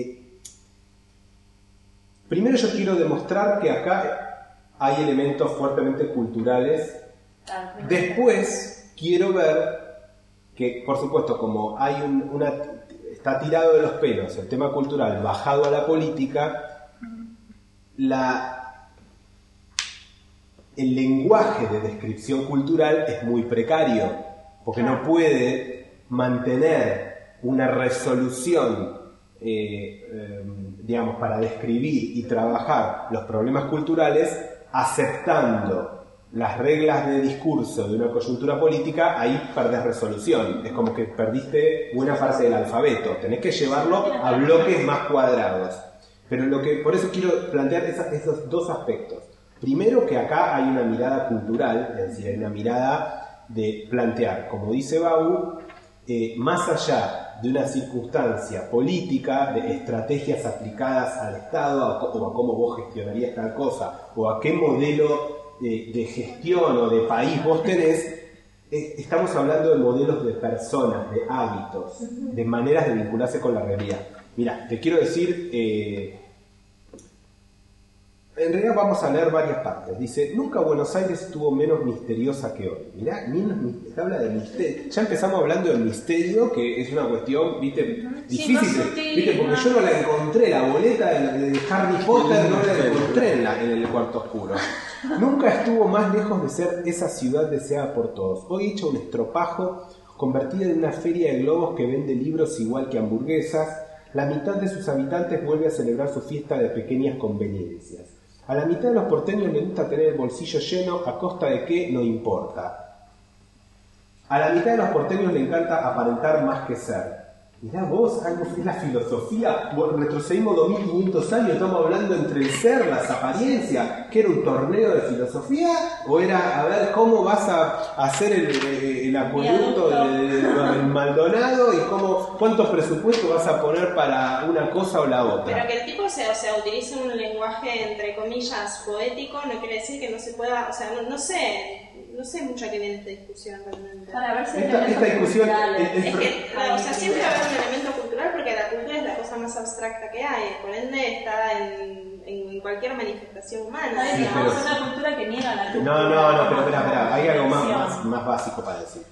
primero yo quiero demostrar que acá hay elementos fuertemente culturales. Después quiero ver que, por supuesto, como hay está tirado de los pelos el tema cultural bajado a la política, el lenguaje de descripción cultural es muy precario, porque no puede mantener una resolución, digamos, para describir y trabajar los problemas culturales aceptando las reglas de discurso de una coyuntura política. Ahí perdés resolución, es como que perdiste buena parte del alfabeto, tenés que llevarlo a bloques más cuadrados. Pero por eso quiero plantear esos dos aspectos. Primero, que acá hay una mirada cultural, es decir, hay una mirada de plantear, como dice Bau, más allá de una circunstancia política, de estrategias aplicadas al Estado, o a cómo vos gestionarías tal cosa, o a qué modelo de gestión o de país vos tenés, estamos hablando de modelos de personas, de hábitos, de maneras de vincularse con la realidad. Mira, te quiero decir, en realidad vamos a leer varias partes. Dice, nunca Buenos Aires estuvo menos misteriosa que hoy. Mirá, habla de misterio. Ya empezamos hablando del misterio, que es una cuestión, viste, difícil, viste, porque yo no la encontré, la boleta de Harry Potter no la encontré en el cuarto oscuro. Nunca estuvo más lejos de ser esa ciudad deseada por todos. Hoy hecha un estropajo, convertida en una feria de globos que vende libros igual que hamburguesas. La mitad de sus habitantes vuelve a celebrar su fiesta de pequeñas conveniencias. A la mitad de los porteños les gusta tener el bolsillo lleno, a costa de qué no importa. A la mitad de los porteños le encanta aparentar más que ser. Mirá vos, es la filosofía, retrocedimos 2500 años, estamos hablando entre el ser, las apariencias. ¿Qué era un torneo de filosofía? ¿O era, a ver, cómo vas a hacer el acueducto del Maldonado y cuánto presupuesto vas a poner para una cosa o la otra? Pero que el tipo utilice un lenguaje, entre comillas, poético, no quiere decir que no se pueda, o sea, no sé mucho a qué viene esta discusión realmente. Para ver si esta discusión siempre va a haber un elemento cultural porque la cultura es la cosa más abstracta que hay, por ende está en cualquier manifestación humana. Sí, pero es una cultura que niega la cultura. No, pero espera, hay algo más básico para decir.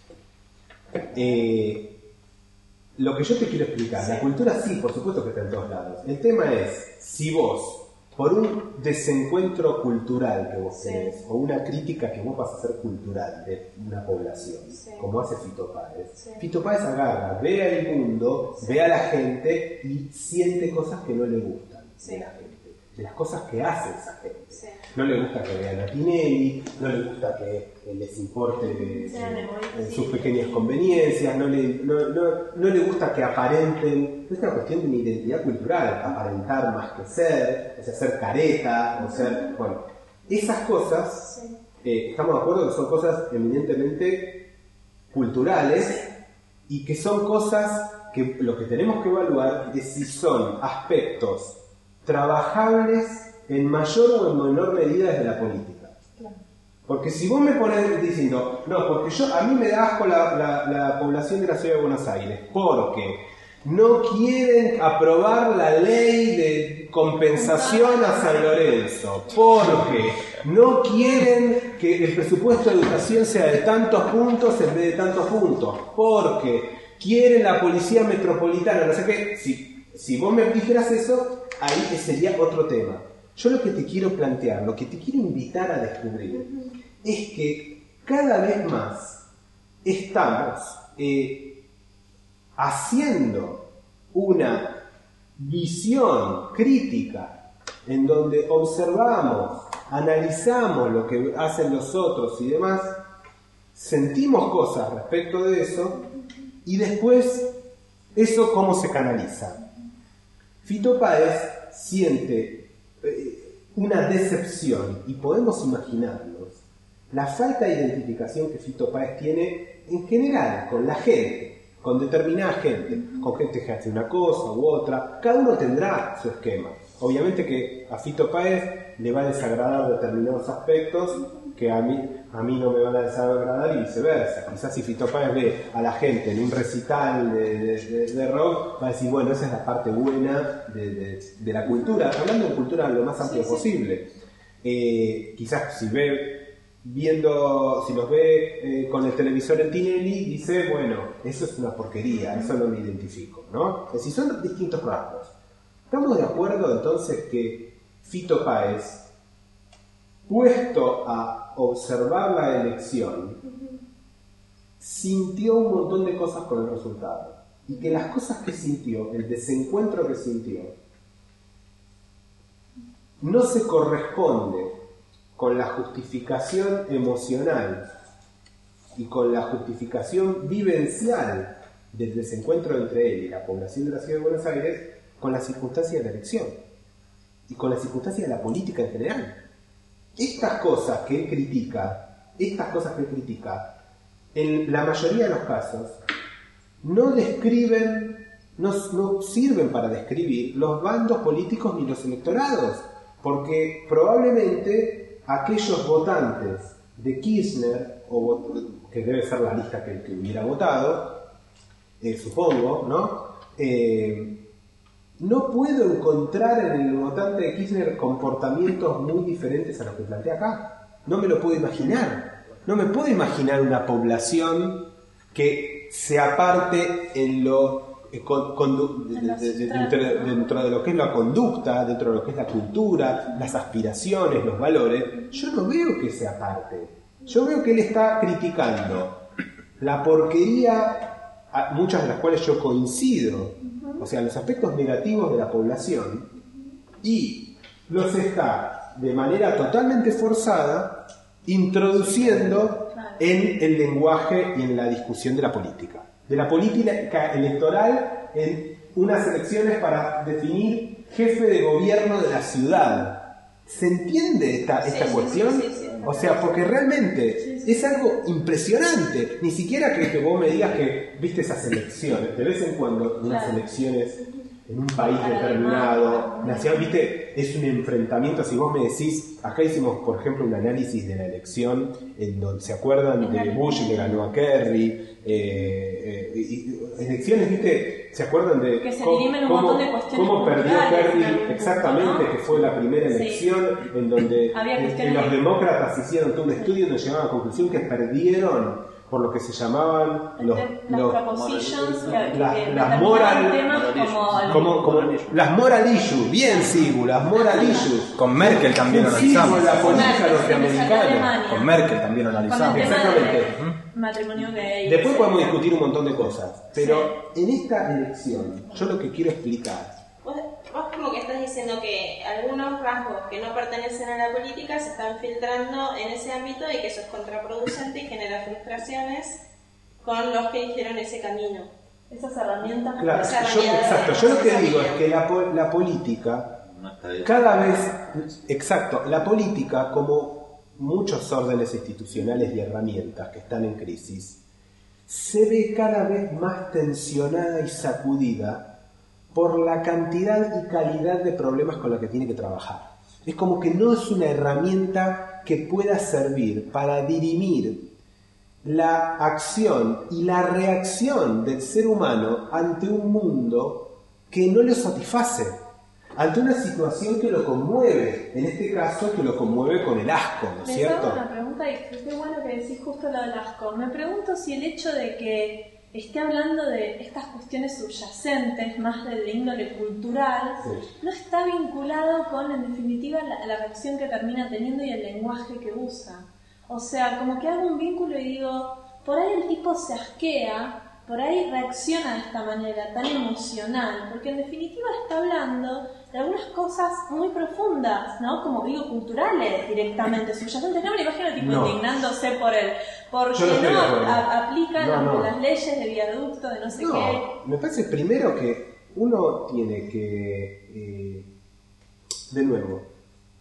Lo que yo te quiero explicar, la cultura sí, por supuesto que está en todos lados. El tema es, si vos, por un desencuentro cultural que vos tenés, o una crítica que vos vas a hacer cultural de una población, como hace Fito Páez. Fito Páez agarra, ve al mundo, ve a la gente y siente cosas que no le gustan de la gente, de las cosas que hace esa gente. No le gusta que vean a Tinelli, no le gusta que les importe sus pequeñas conveniencias, no le gusta que aparenten. Es una cuestión de una identidad cultural, aparentar más que ser, o sea, ser careta, o ser, bueno, esas cosas, estamos de acuerdo que son cosas eminentemente culturales y que son cosas que lo que tenemos que evaluar es si son aspectos trabajables en mayor o en menor medida desde la política. Porque si vos me pones diciendo, no, porque a mí me da asco la población de la ciudad de Buenos Aires, porque no quieren aprobar la ley de compensación a San Lorenzo, porque no quieren que el presupuesto de educación sea de tantos puntos en vez de tantos puntos, porque quieren la policía metropolitana, no sé qué. Si vos me dijeras eso, ahí sería otro tema. Yo lo que te quiero plantear, lo que te quiero invitar a descubrir, es que cada vez más estamos haciendo una visión crítica en donde observamos, analizamos lo que hacen los otros y demás, sentimos cosas respecto de eso y después eso cómo se canaliza. Fito Páez siente una decepción y podemos imaginarnos la falta de identificación que Fito Páez tiene en general con la gente, con determinada gente, con gente que hace una cosa u otra. Cada uno tendrá su esquema. Obviamente que a Fito Páez le va a desagradar determinados aspectos que a mí no me van a desagradar y viceversa. Quizás si Fito Páez ve a la gente en un recital de rock, va a decir, bueno, esa es la parte buena de la cultura, hablando de cultura lo más amplio posible. Quizás si los ve con el televisor en Tinelli, dice, bueno, eso es una porquería, eso no me identifico, ¿no? Es decir, son distintos rasgos. ¿Estamos de acuerdo entonces que Fito Páez, puesto a observar la elección, sintió un montón de cosas con el resultado? Y que las cosas que sintió, el desencuentro que sintió, no se corresponde con la justificación emocional y con la justificación vivencial del desencuentro entre él y la población de la Ciudad de Buenos Aires, con las circunstancias de la elección y con las circunstancias de la política en general. Estas cosas que él critica, en la mayoría de los casos, no sirven para describir los bandos políticos ni los electorados, porque probablemente aquellos votantes de Kirchner, que debe ser la lista que hubiera votado, supongo, ¿no? No puedo encontrar en el votante de Kirchner comportamientos muy diferentes a los que plantea acá. No me lo puedo imaginar. No me puedo imaginar una población que se aparte en lo dentro de lo que es la conducta, dentro de lo que es la cultura, las aspiraciones, los valores. Yo no veo que se aparte. Yo veo que él está criticando la porquería, muchas de las cuales yo coincido, o sea, los aspectos negativos de la población, y los está de manera totalmente forzada introduciendo en el lenguaje y en la discusión de la política electoral, en unas elecciones para definir jefe de gobierno de la ciudad. ¿Se entiende esta cuestión? Sí. O sea, porque realmente es algo impresionante. Ni siquiera que vos me digas que viste esas elecciones, de vez en cuando unas elecciones en un país determinado, nacional, viste, es un enfrentamiento. Si vos me decís, acá hicimos por ejemplo un análisis de la elección en donde se acuerdan de Bush que ganó a Kerry, elecciones, viste, se acuerdan de que se dirimen un montón de cuestiones cómo perdió Kerry exactamente, ¿no? Que fue la primera elección en donde los demócratas hicieron todo un estudio donde llegaron a la conclusión que perdieron por lo que se llamaban las moral issues, bien Sigu, las moral issues. Con Merkel también analizamos. La política norteamericana. Con Merkel también analizamos. Exactamente. Matrimonio gay. Después podemos discutir un montón de cosas, pero en esta elección yo lo que quiero explicar. Vos como que estás diciendo que algunos rasgos que no pertenecen a la política se están filtrando en ese ámbito y que eso es contraproducente y genera frustraciones con los que hicieron ese camino. Esas herramientas. Claro, yo lo que digo es que la política cada vez, la política como muchos órdenes institucionales y herramientas que están en crisis, se ve cada vez más tensionada y sacudida por la cantidad y calidad de problemas con los que tiene que trabajar. Es como que no es una herramienta que pueda servir para dirimir la acción y la reacción del ser humano ante un mundo que no lo satisface, ante una situación que lo conmueve, en este caso que lo conmueve con el asco, ¿no es cierto? Me hago una pregunta y qué bueno que decís justo lo del asco. Me pregunto si el hecho de que esté hablando de estas cuestiones subyacentes, más de índole cultural, no está vinculado con, en definitiva, la reacción que termina teniendo y el lenguaje que usa. O sea, como que hago un vínculo y digo, por ahí el tipo se asquea, por ahí reacciona de esta manera tan emocional, porque en definitiva está hablando de algunas cosas muy profundas, ¿no? Como digo, culturales directamente, subyacentes. No me lo imagino tipo indignándose por él, porque aplican las leyes de viaducto, de no sé qué. Me parece primero que uno tiene que, de nuevo,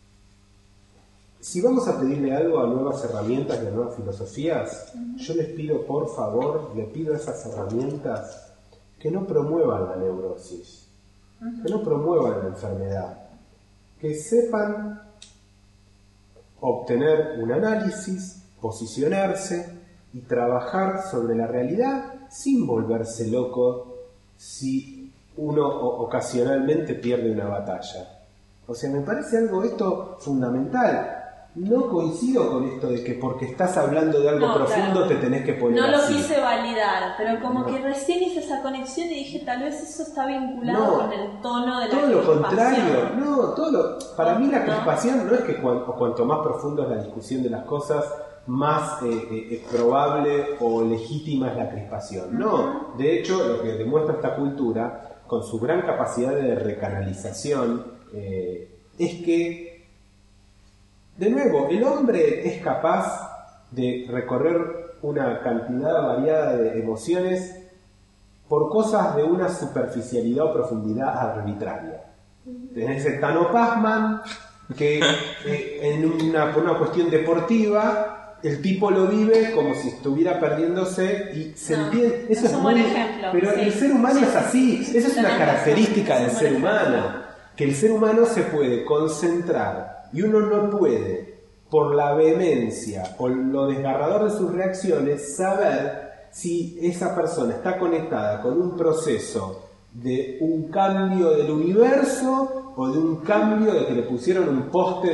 si vamos a pedirle algo a nuevas herramientas y a nuevas filosofías, yo les pido, por favor, le pido a esas herramientas que no promuevan la neurosis, que no promuevan la enfermedad, que sepan obtener un análisis, posicionarse y trabajar sobre la realidad sin volverse loco si uno ocasionalmente pierde una batalla. O sea, me parece algo esto fundamental. No coincido con esto de que porque estás hablando de algo profundo te tenés que poner No así. lo quise validar, pero como que recién hice esa conexión y dije, tal vez eso está vinculado con el tono de la todo lo contrario. Para mí la ¿no? crispación no es que cuanto más profundo es la discusión de las cosas, más probable o legítima es la crispación. No, de hecho, lo que demuestra esta cultura, con su gran capacidad de recanalización, es que, de nuevo, el hombre es capaz de recorrer una cantidad variada de emociones por cosas de una superficialidad o profundidad arbitraria. Tenés el Tano Pazman, que por una cuestión deportiva, el tipo lo vive como si estuviera perdiéndose y se entiende. Eso es un buen ejemplo. Pero el ser humano es así, esa es una característica del ser humano, que el ser humano se puede concentrar y uno no puede, por la vehemencia o lo desgarrador de sus reacciones, saber si esa persona está conectada con un proceso de un cambio del universo o de un cambio de que le pusieron un poste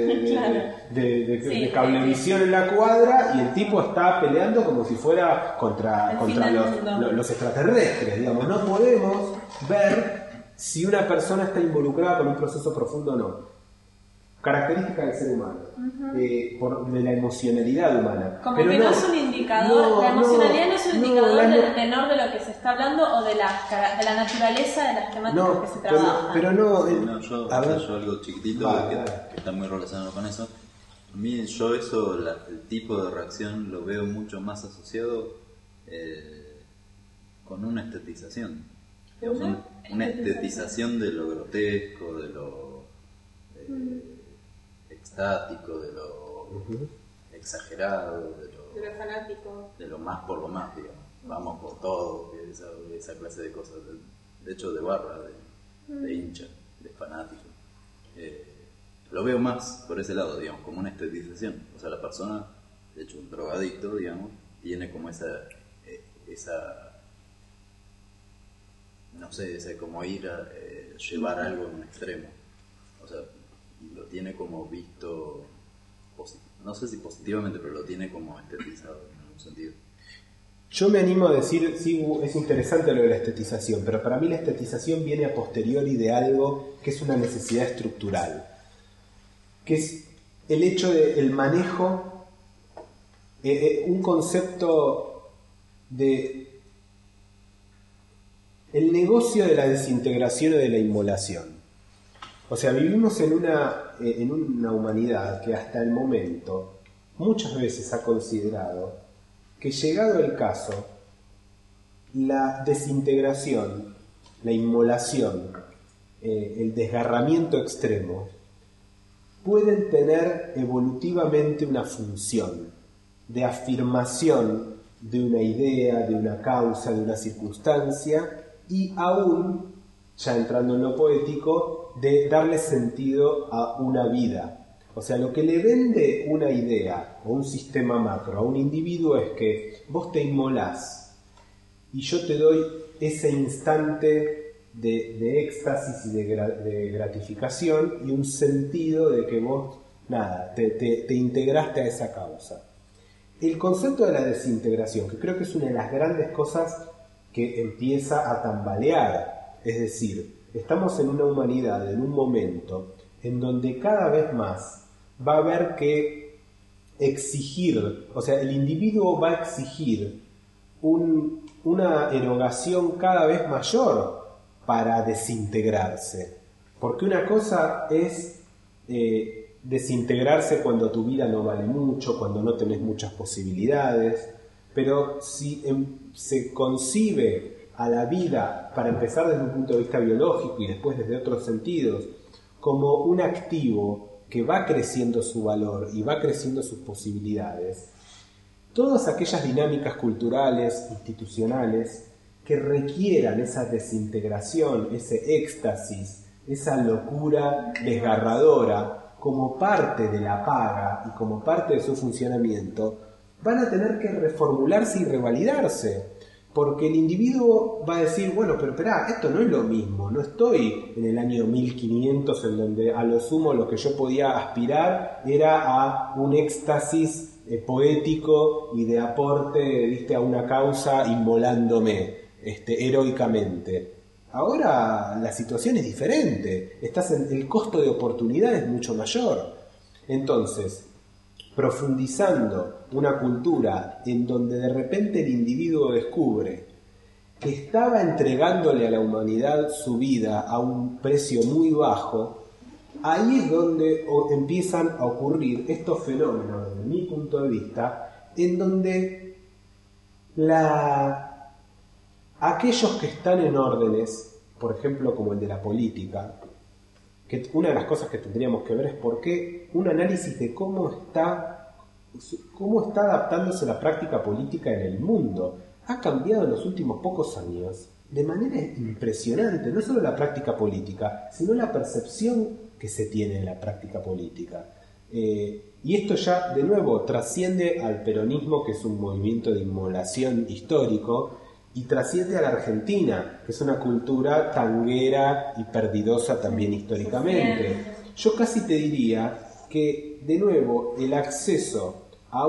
de cablevisión en la cuadra y el tipo está peleando como si fuera contra los extraterrestres, digamos. No podemos ver si una persona está involucrada con un proceso profundo o no. Característica del ser humano, de la emocionalidad humana. Como pero que no es un indicador, la emocionalidad no es un indicador del tenor de lo que se está hablando o de la naturaleza de las temáticas que se trabajan. Yo algo chiquitito que está muy relacionado con eso. A mí el tipo de reacción lo veo mucho más asociado con una estetización. Una estetización de lo grotesco, de lo estático, de lo exagerado, de lo fanático, de lo más por lo más, digamos. Vamos por todo, esa clase de cosas. De hecho, de barra, de hincha, de fanático. Lo veo más por ese lado, digamos, como una estetización. O sea, la persona, de hecho, un drogadicto, digamos, tiene como esa no sé, ese como ir a llevar algo en un extremo. O sea, lo tiene como visto, no sé si positivamente, pero lo tiene como estetizado en algún sentido. Yo me animo a decir, sí, es interesante lo de la estetización, pero para mí la estetización viene a posteriori de algo que es una necesidad estructural, que es el hecho del manejo, un concepto de el negocio de la desintegración o de la inmolación. O sea, vivimos en una humanidad que hasta el momento muchas veces ha considerado que, llegado el caso, la desintegración, la inmolación, el desgarramiento extremo, pueden tener evolutivamente una función de afirmación de una idea, de una causa, de una circunstancia, y aún, ya entrando en lo poético, de darle sentido a una vida, O sea, lo que le vende una idea o un sistema macro a un individuo es que vos te inmolás y yo te doy ese instante de éxtasis y de gratificación y un sentido de que vos, nada, te integraste a esa causa. El concepto de la desintegración, que creo que es una de las grandes cosas que empieza a tambalear, es decir, estamos en una humanidad, en un momento en donde cada vez más va a haber que exigir, o sea, el individuo va a exigir una erogación cada vez mayor para desintegrarse. Porque una cosa es desintegrarse cuando tu vida no vale mucho, cuando no tenés muchas posibilidades, pero si se concibe a la vida, para empezar desde un punto de vista biológico y después desde otros sentidos, como un activo que va creciendo su valor y va creciendo sus posibilidades, todas aquellas dinámicas culturales, institucionales, que requieran esa desintegración, ese éxtasis, esa locura desgarradora, como parte de la paga y como parte de su funcionamiento, van a tener que reformularse y revalidarse. Porque el individuo va a decir, bueno, pero esperá, esto no es lo mismo, no estoy en el año 1500 en donde a lo sumo lo que yo podía aspirar era a un éxtasis poético y de aporte, ¿viste?, a una causa inmolándome heroicamente. Ahora la situación es diferente, el costo de oportunidad es mucho mayor. Entonces, profundizando una cultura en donde de repente el individuo descubre que estaba entregándole a la humanidad su vida a un precio muy bajo, ahí es donde empiezan a ocurrir estos fenómenos, desde mi punto de vista, en donde aquellos que están en órdenes, por ejemplo como el de la política, que una de las cosas que tendríamos que ver es por qué un análisis de cómo está adaptándose la práctica política en el mundo. Ha cambiado en los últimos pocos años de manera impresionante, no solo la práctica política, sino la percepción que se tiene de la práctica política. Y esto ya, de nuevo, trasciende al peronismo, que es un movimiento de inmolación histórico, y trasciende a la Argentina, que es una cultura tanguera y perdidosa también históricamente. Yo casi te diría que, de nuevo, el acceso a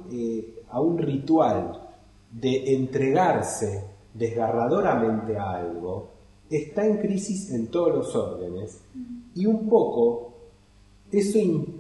un ritual de entregarse desgarradoramente a algo está en crisis en todos los órdenes, y un poco eso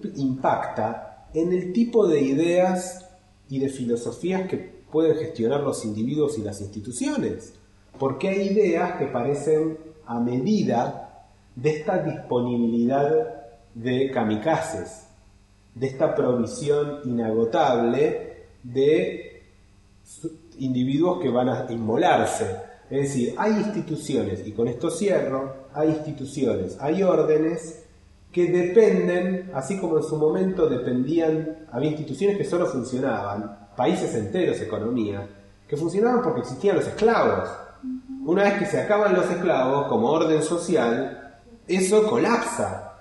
impacta en el tipo de ideas y de filosofías que pueden gestionar los individuos y las instituciones, porque hay ideas que parecen a medida de esta disponibilidad de kamikazes, de esta provisión inagotable de individuos que van a inmolarse. Es decir, hay instituciones, y con esto cierro, hay instituciones, hay órdenes que dependen, así como en su momento había instituciones que solo funcionaban, países enteros, economía, que funcionaban porque existían los esclavos. Una vez que se acaban los esclavos como orden social, eso colapsa.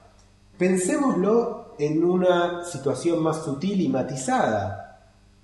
Pensémoslo en una situación más sutil y matizada,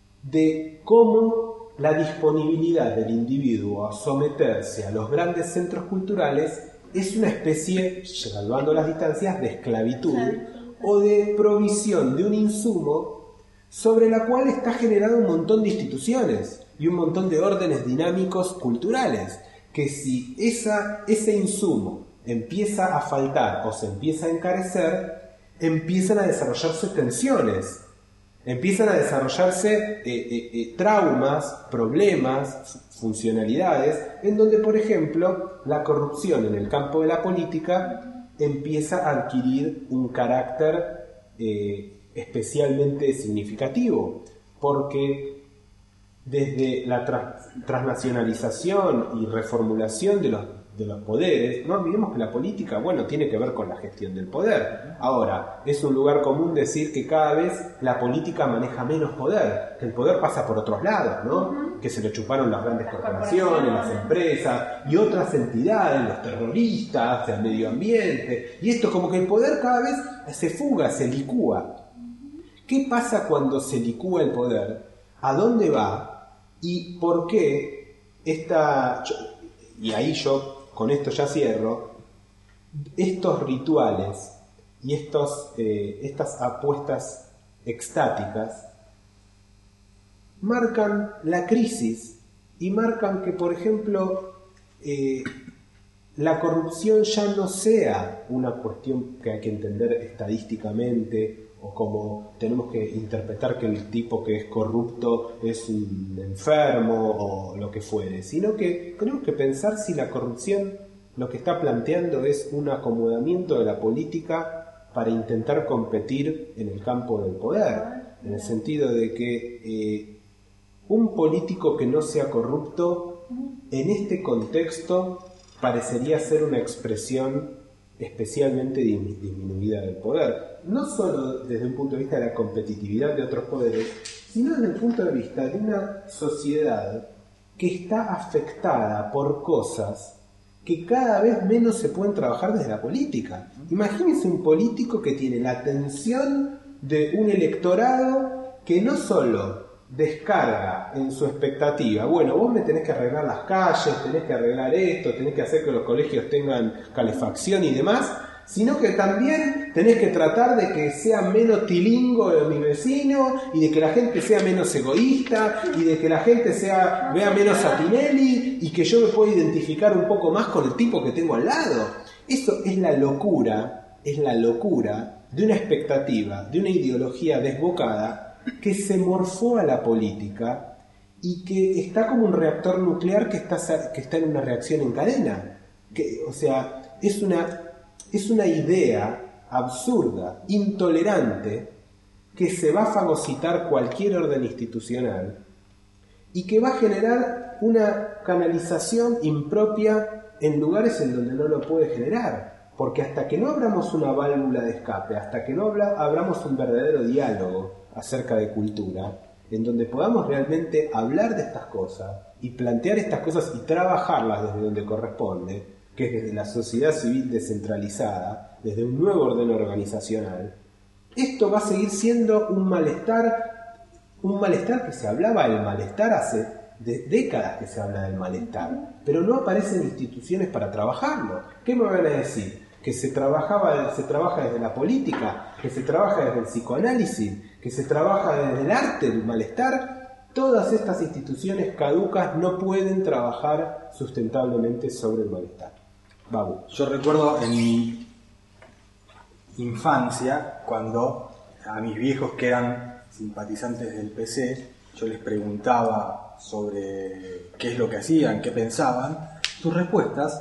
de cómo la disponibilidad del individuo a someterse a los grandes centros culturales es una especie, salvando las distancias, de esclavitud o de provisión de un insumo sobre la cual está generado un montón de instituciones y un montón de órdenes dinámicos culturales, que si ese insumo empieza a faltar o se empieza a encarecer, empiezan a desarrollarse tensiones, empiezan a desarrollarse traumas, problemas, funcionalidades, en donde, por ejemplo, la corrupción en el campo de la política empieza a adquirir un carácter especialmente significativo, porque desde la transnacionalización y reformulación de los los poderes. No olvidemos que la política, bueno, tiene que ver con la gestión del poder. Ahora, es un lugar común decir que cada vez la política maneja menos poder, que el poder pasa por otros lados, ¿no? Que se lo chuparon las grandes corporaciones, las empresas y otras entidades, los terroristas, el medio ambiente. Y esto como que el poder cada vez se fuga, se licúa. ¿Qué pasa cuando se licúa el poder? ¿A dónde va? ¿Y por qué y ahí yo con esto ya cierro, estos rituales y estas apuestas extáticas marcan la crisis y marcan que, por ejemplo, la corrupción ya no sea una cuestión que hay que entender estadísticamente o como tenemos que interpretar que el tipo que es corrupto es un enfermo o lo que fuere, sino que tenemos que pensar si la corrupción lo que está planteando es un acomodamiento de la política para intentar competir en el campo del poder, en el sentido de que un político que no sea corrupto en este contexto parecería ser una expresión especialmente disminuida del poder, no solo desde un punto de vista de la competitividad de otros poderes, sino desde el punto de vista de una sociedad que está afectada por cosas que cada vez menos se pueden trabajar desde la política. Imagínense un político que tiene la atención de un electorado que no solo descarga en su expectativa, bueno, vos me tenés que arreglar las calles, tenés que arreglar esto, tenés que hacer que los colegios tengan calefacción y demás, sino que también tenés que tratar de que sea menos tilingo de mi vecino y de que la gente sea menos egoísta y de que la gente vea menos a Tinelli y que yo me pueda identificar un poco más con el tipo que tengo al lado. Eso es la locura de una expectativa, de una ideología desbocada que se morfó a la política y que está como un reactor nuclear que está en una reacción en cadena. O sea, es una idea absurda, intolerante, que se va a fagocitar cualquier orden institucional y que va a generar una canalización impropia en lugares en donde no lo puede generar. Porque hasta que no abramos una válvula de escape, hasta que no abramos un verdadero diálogo acerca de cultura, en donde podamos realmente hablar de estas cosas y plantear estas cosas y trabajarlas desde donde corresponde, que es desde la sociedad civil descentralizada, desde un nuevo orden organizacional, esto va a seguir siendo un malestar que se hablaba del malestar hace décadas que se habla del malestar, pero no aparecen instituciones para trabajarlo. ¿Qué me van a decir? Que se trabaja desde la política, que se trabaja desde el psicoanálisis, que se trabaja desde el arte del malestar. Todas estas instituciones caducas no pueden trabajar sustentablemente sobre el malestar. Babu. Yo recuerdo en mi infancia, cuando a mis viejos que eran simpatizantes del PC, yo les preguntaba sobre qué es lo que hacían, qué pensaban, sus respuestas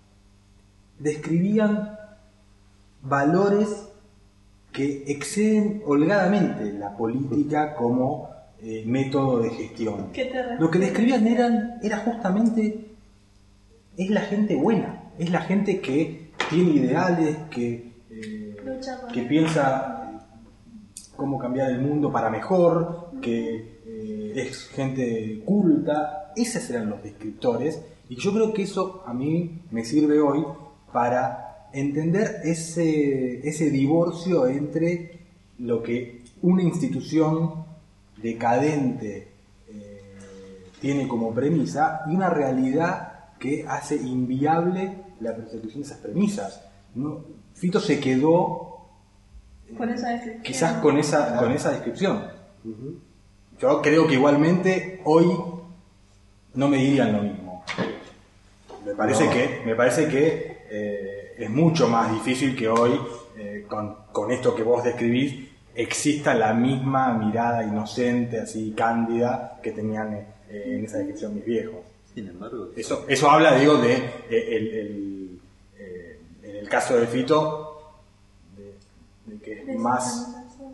describían valores que exceden holgadamente la política como método de gestión. Lo que describían era justamente, es la gente buena, es la gente que tiene ideales, que piensa cómo cambiar el mundo para mejor, que es gente culta. Esos eran los descriptores, y yo creo que eso a mí me sirve hoy para entender ese divorcio entre lo que una institución decadente tiene como premisa y una realidad que hace inviable la persecución de esas premisas. ¿No? Fito se quedó con esa descripción. Quizás con esa descripción. Uh-huh. Yo creo que igualmente hoy no me dirían lo mismo. Me parece que es mucho más difícil que hoy, con esto que vos describís, exista la misma mirada inocente, así cándida, que tenían en esa descripción mis viejos. Sin embargo, eso habla, digo, de en el caso de Fito, de que es más,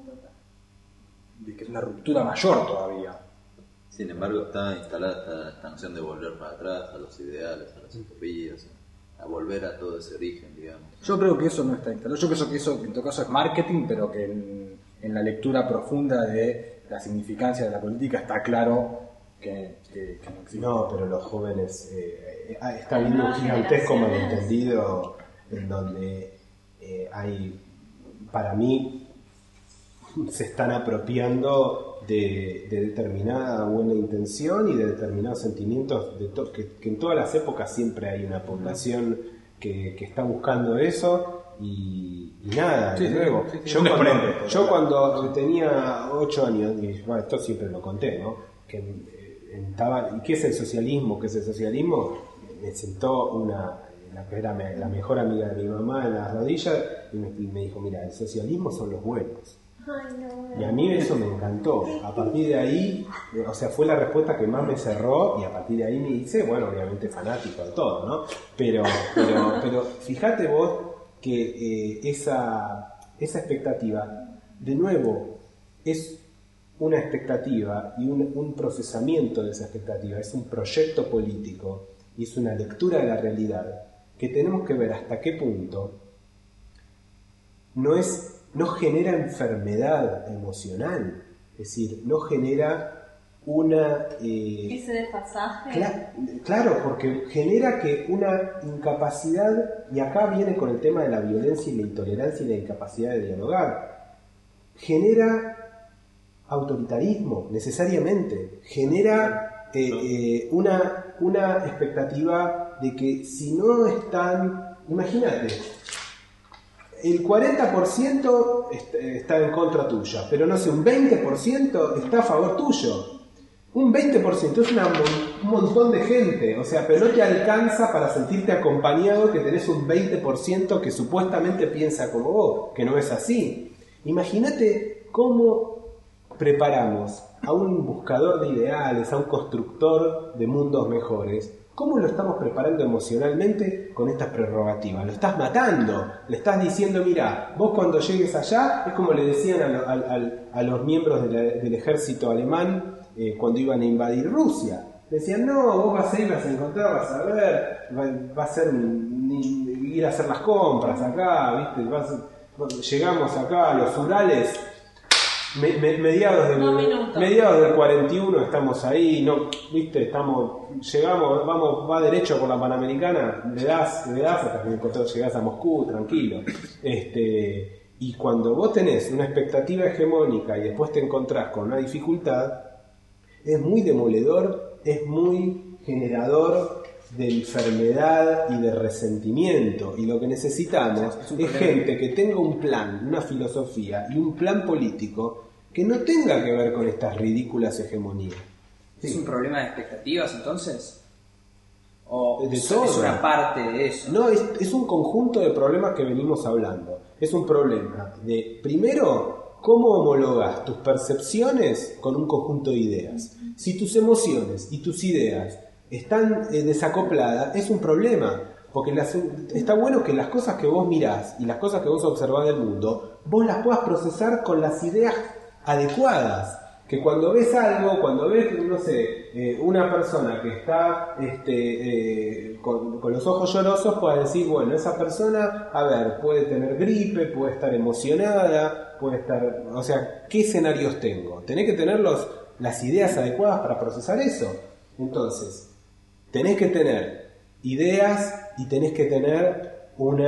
de que es una ruptura mayor todavía. Sin embargo, está instalada esta noción de volver para atrás a los ideales, a las utopías, a volver a todo ese origen, digamos. Yo creo que eso no está instalado. Yo pienso que eso en todo caso es marketing, pero que en la lectura profunda de la significancia de la política está claro que no existe. No, pero los jóvenes está habiendo un gigantesco malentendido en donde hay, para mí, se están apropiando de determinada buena intención y de determinados sentimientos que en todas las épocas siempre hay una población que está buscando eso y nada, Sí, de nuevo. sí, Yo cuando tenía 8 años, y bueno, esto siempre lo conté, ¿no? ¿Y qué es el socialismo? ¿Qué es el socialismo? Me sentó la que era la mejor amiga de mi mamá en las rodillas y me dijo, mira, el socialismo son los buenos. Ay, no. Y a mí eso me encantó. A partir de ahí, o sea, fue la respuesta que más me cerró y a partir de ahí me hice, bueno, obviamente fanático de todo, ¿no? Pero fíjate vos que esa expectativa, de nuevo, es una expectativa y un procesamiento de esa expectativa, es un proyecto político y es una lectura de la realidad que tenemos que ver hasta qué punto no genera enfermedad emocional, es decir, no genera una... Ese desfasaje. Claro, porque genera que una incapacidad, y acá viene con el tema de la violencia y la intolerancia y la incapacidad de dialogar, genera autoritarismo, necesariamente, genera una expectativa de que si no están, imagínate, el 40% está en contra tuya, pero no sé, un 20% está a favor tuyo. Un 20% es un montón de gente, o sea, pero no te alcanza para sentirte acompañado que tenés un 20% que supuestamente piensa como vos, que no es así. Imagínate cómo preparamos a un buscador de ideales, a un constructor de mundos mejores. ¿Cómo lo estamos preparando emocionalmente con estas prerrogativas? Lo estás matando, le estás diciendo, mira, vos cuando llegues allá, es como le decían a los miembros del ejército alemán cuando iban a invadir Rusia. Decían, no, vos vas a ir, vas a encontrar, vas a ver, va a ser ir a hacer las compras acá, ¿viste? Llegamos acá a los Urales, mediados del 41 estamos ahí, no, ¿viste? Llegamos, va derecho por la Panamericana, le das hasta que llegás a Moscú, tranquilo. Y cuando vos tenés una expectativa hegemónica y después te encontrás con una dificultad, es muy demoledor, es muy generador de enfermedad y de resentimiento, y lo que necesitamos es gente que tenga un plan, una filosofía y un plan político que no tenga que ver con estas ridículas hegemonías. ¿Es un problema de expectativas entonces? ¿O De es todo. una parte de eso? No, es un conjunto de problemas que venimos hablando. Es un problema de, primero, cómo homologas tus percepciones con un conjunto de ideas. Si tus emociones y tus ideas están desacopladas, es un problema. Porque está bueno que las cosas que vos mirás y las cosas que vos observás del mundo, vos las puedas procesar con las ideas adecuadas. Que cuando ves algo, cuando ves, no sé, una persona que está con los ojos llorosos, puedas decir, bueno, esa persona, a ver, puede tener gripe, puede estar emocionada, puede estar... O sea, ¿qué escenarios tengo? Tenés que tener las ideas adecuadas para procesar eso. Entonces, tenés que tener ideas y tenés que tener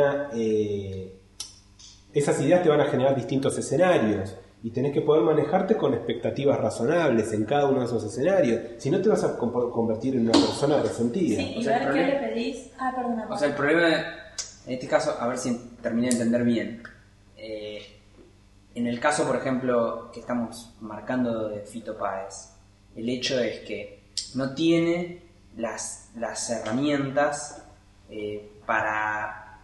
esas ideas te van a generar distintos escenarios y tenés que poder manejarte con expectativas razonables en cada uno de esos escenarios, si no te vas a convertir en una persona resentida. Sí, y ver qué le pedís. Perdona. O sea, el problema, en este caso, a ver si terminé de entender bien. En el caso, por ejemplo, que estamos marcando de Fito Páez, el hecho es que no tiene las herramientas para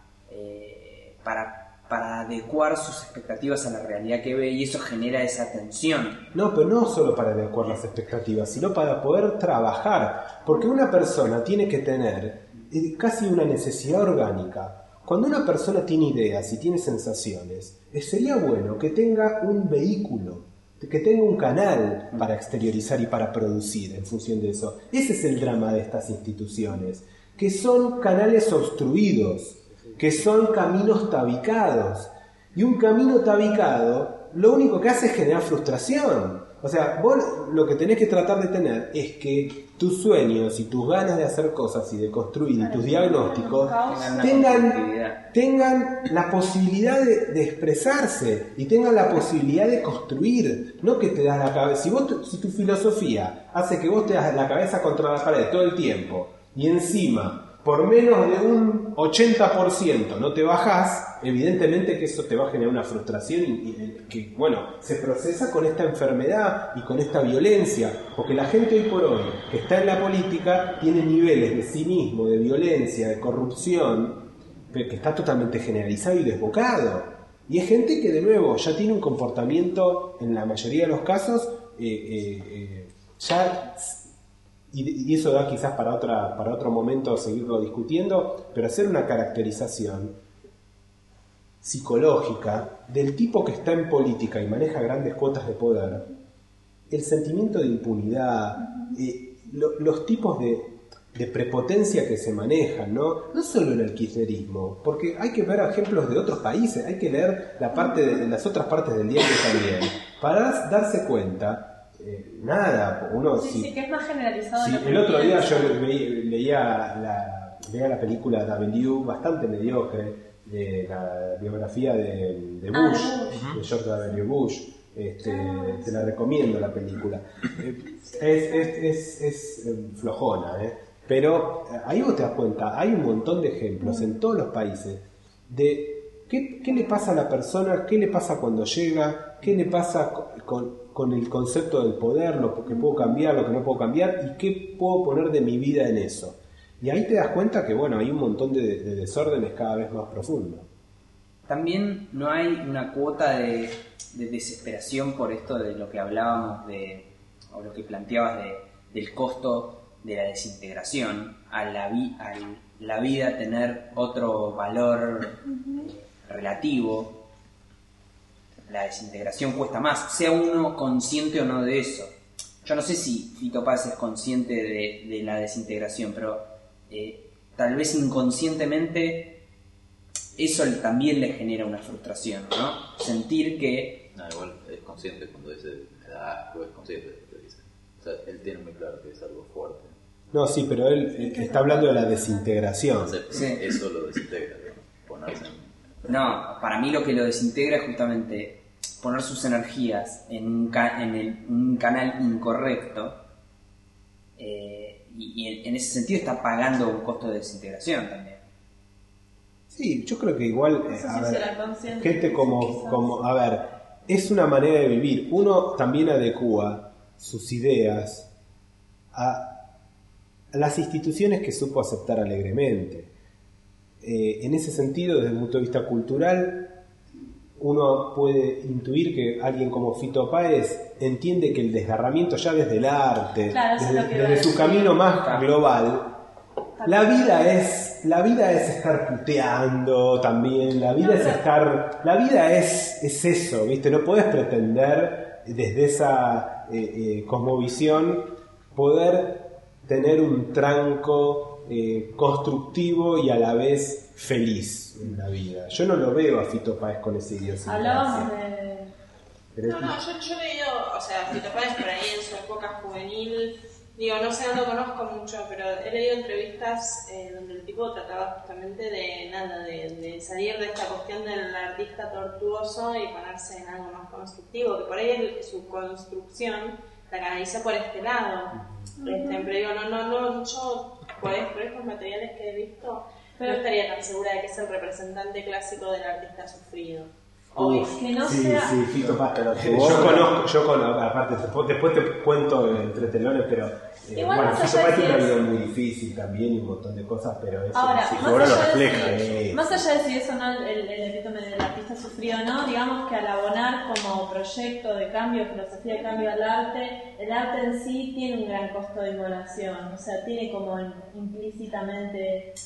adecuar sus expectativas a la realidad que ve, y eso genera esa tensión. No, pero no solo para adecuar las expectativas, sino para poder trabajar, porque una persona tiene que tener casi una necesidad orgánica. Cuando una persona tiene ideas y tiene sensaciones, sería bueno que tenga un vehículo, que tenga un canal para exteriorizar y para producir en función de eso. Ese es el drama de estas instituciones, que son canales obstruidos, que son caminos tabicados. Y un camino tabicado lo único que hace es generar frustración. O sea, vos lo que tenés que tratar de tener es que tus sueños y tus ganas de hacer cosas y de construir y tus diagnósticos tengan la posibilidad de expresarse y tengan la posibilidad de construir, no que te das la cabeza. Si tu filosofía hace que vos te das la cabeza contra la pared todo el tiempo y encima por menos de un 80% no te bajás, evidentemente que eso te va a generar una frustración y que, bueno, se procesa con esta enfermedad y con esta violencia, porque la gente hoy por hoy que está en la política tiene niveles de cinismo, de violencia, de corrupción, que está totalmente generalizado y desbocado. Y es gente que, de nuevo, ya tiene un comportamiento, en la mayoría de los casos, ya... Y eso da quizás para otro momento seguirlo discutiendo, pero hacer una caracterización psicológica del tipo que está en política y maneja grandes cuotas de poder, el sentimiento de impunidad, los tipos de prepotencia que se manejan, no solo en el kirchnerismo, porque hay que ver ejemplos de otros países, hay que leer las otras partes del diario también, para darse cuenta. Uno sí, que es más generalizado. Sí, el otro día yo veía la película W, bastante mediocre, de la biografía de Bush, de George W. Bush. Te la recomiendo la película. Es flojona, pero ahí vos te das cuenta, hay un montón de ejemplos en todos los países de qué le pasa a la persona, qué le pasa cuando llega, qué le pasa con el concepto del poder, lo que puedo cambiar, lo que no puedo cambiar y qué puedo poner de mi vida en eso. Y ahí te das cuenta que, bueno, hay un montón de desórdenes cada vez más profundos. También no hay una cuota de desesperación por esto de lo que hablábamos o lo que planteabas del costo de la desintegración, a la vida tener otro valor relativo. La desintegración cuesta más, sea uno consciente o no de eso. Yo no sé si Fito Páez es consciente de la desintegración, pero tal vez inconscientemente eso también le genera una frustración, ¿no? Sentir que... No, igual es consciente cuando dice me da asco, es consciente de lo que dice. O sea, él tiene muy claro que es algo fuerte. No, sí, pero él está hablando de la desintegración. Sí. Eso lo desintegra, ponerse No, para mí lo que lo desintegra es justamente poner sus energías en un canal incorrecto, y en ese sentido está pagando un costo de desintegración también. Sí, yo creo que igual, gente como, a ver, es una manera de vivir. Uno también adecua sus ideas a las instituciones que supo aceptar alegremente. En ese sentido, desde el punto de vista cultural, uno puede intuir que alguien como Fito Páez entiende que el desgarramiento ya desde el arte, desde su camino más global, la vida es estar puteando también, la vida es eso, ¿viste? No podés pretender desde esa cosmovisión poder tener un tranco constructivo y a la vez feliz en la vida. Yo no lo veo a Fito Páez con ese idiosincrasia. Hablábamos de... yo he leído, o sea, Fito Páez por ahí en su época juvenil, no sé, no lo conozco mucho, pero he leído entrevistas donde el tipo trataba justamente de salir de esta cuestión del artista tortuoso y ponerse en algo más constructivo, que por ahí su construcción la canaliza por este lado. Pero digo, yo por estos materiales que he visto, no estaría tan segura de que es el representante clásico del artista sufrido. Que no sea... Sí, Fito Páez, pero yo conozco, aparte, después te cuento entre telones, pero bueno, Fito Páez tiene una vida muy difícil también y un montón de cosas, pero eso ahora lo refleja. Más allá de si eso no el epítome del artista sufrido, ¿no? Digamos que al abonar como proyecto de cambio, filosofía de cambio al arte, el arte en sí tiene un gran costo de inmolación, o sea, tiene como implícitamente...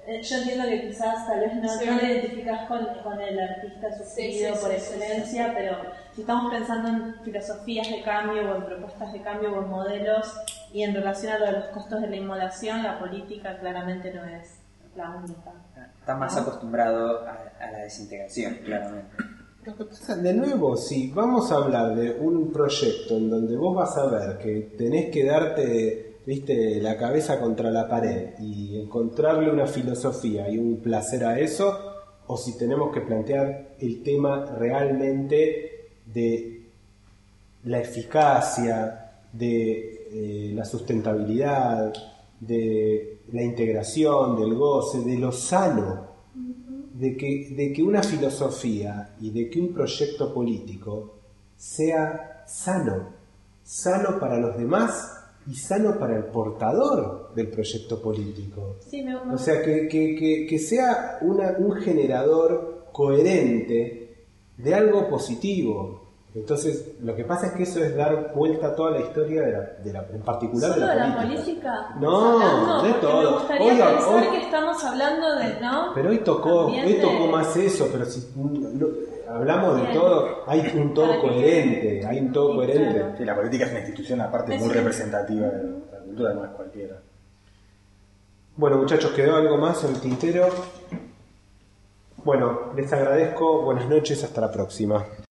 yo entiendo que quizás tal vez no Sí. te identificás con el artista sugerido Sí, por sí, excelencia, pero si estamos pensando en filosofías de cambio o en propuestas de cambio o en modelos y en relación a lo de los costos de la inmolación, la política claramente no es la única. Está más acostumbrado a la desintegración, claramente. Lo que pasa, de nuevo, si vamos a hablar de un proyecto en donde vos vas a ver que tenés que darte, viste, la cabeza contra la pared y encontrarle una filosofía y un placer a eso, o si tenemos que plantear el tema realmente de la eficacia, de la sustentabilidad, de la integración, del goce, de lo sano, de que una filosofía y de que un proyecto político sea sano para los demás y sano para el portador del proyecto político. Sí, O sea, que sea un generador coherente de algo positivo. Entonces, lo que pasa es que eso es dar vuelta a toda la historia en particular ¿Solo de de la la política. política? No, Hablando, de porque todo. Me gustaría Hoy- pensar hoy- que estamos hablando de, ¿no? Pero hoy tocó más eso, pero si hablamos de Bien. todo, hay un todo Para que coherente, hay un todo Sí, coherente. claro. Sí, la política es una institución aparte Es muy cierto. representativa de la cultura, no es cualquiera. Bueno, muchachos, ¿quedó algo más en el tintero? Bueno, les agradezco, buenas noches, hasta la próxima.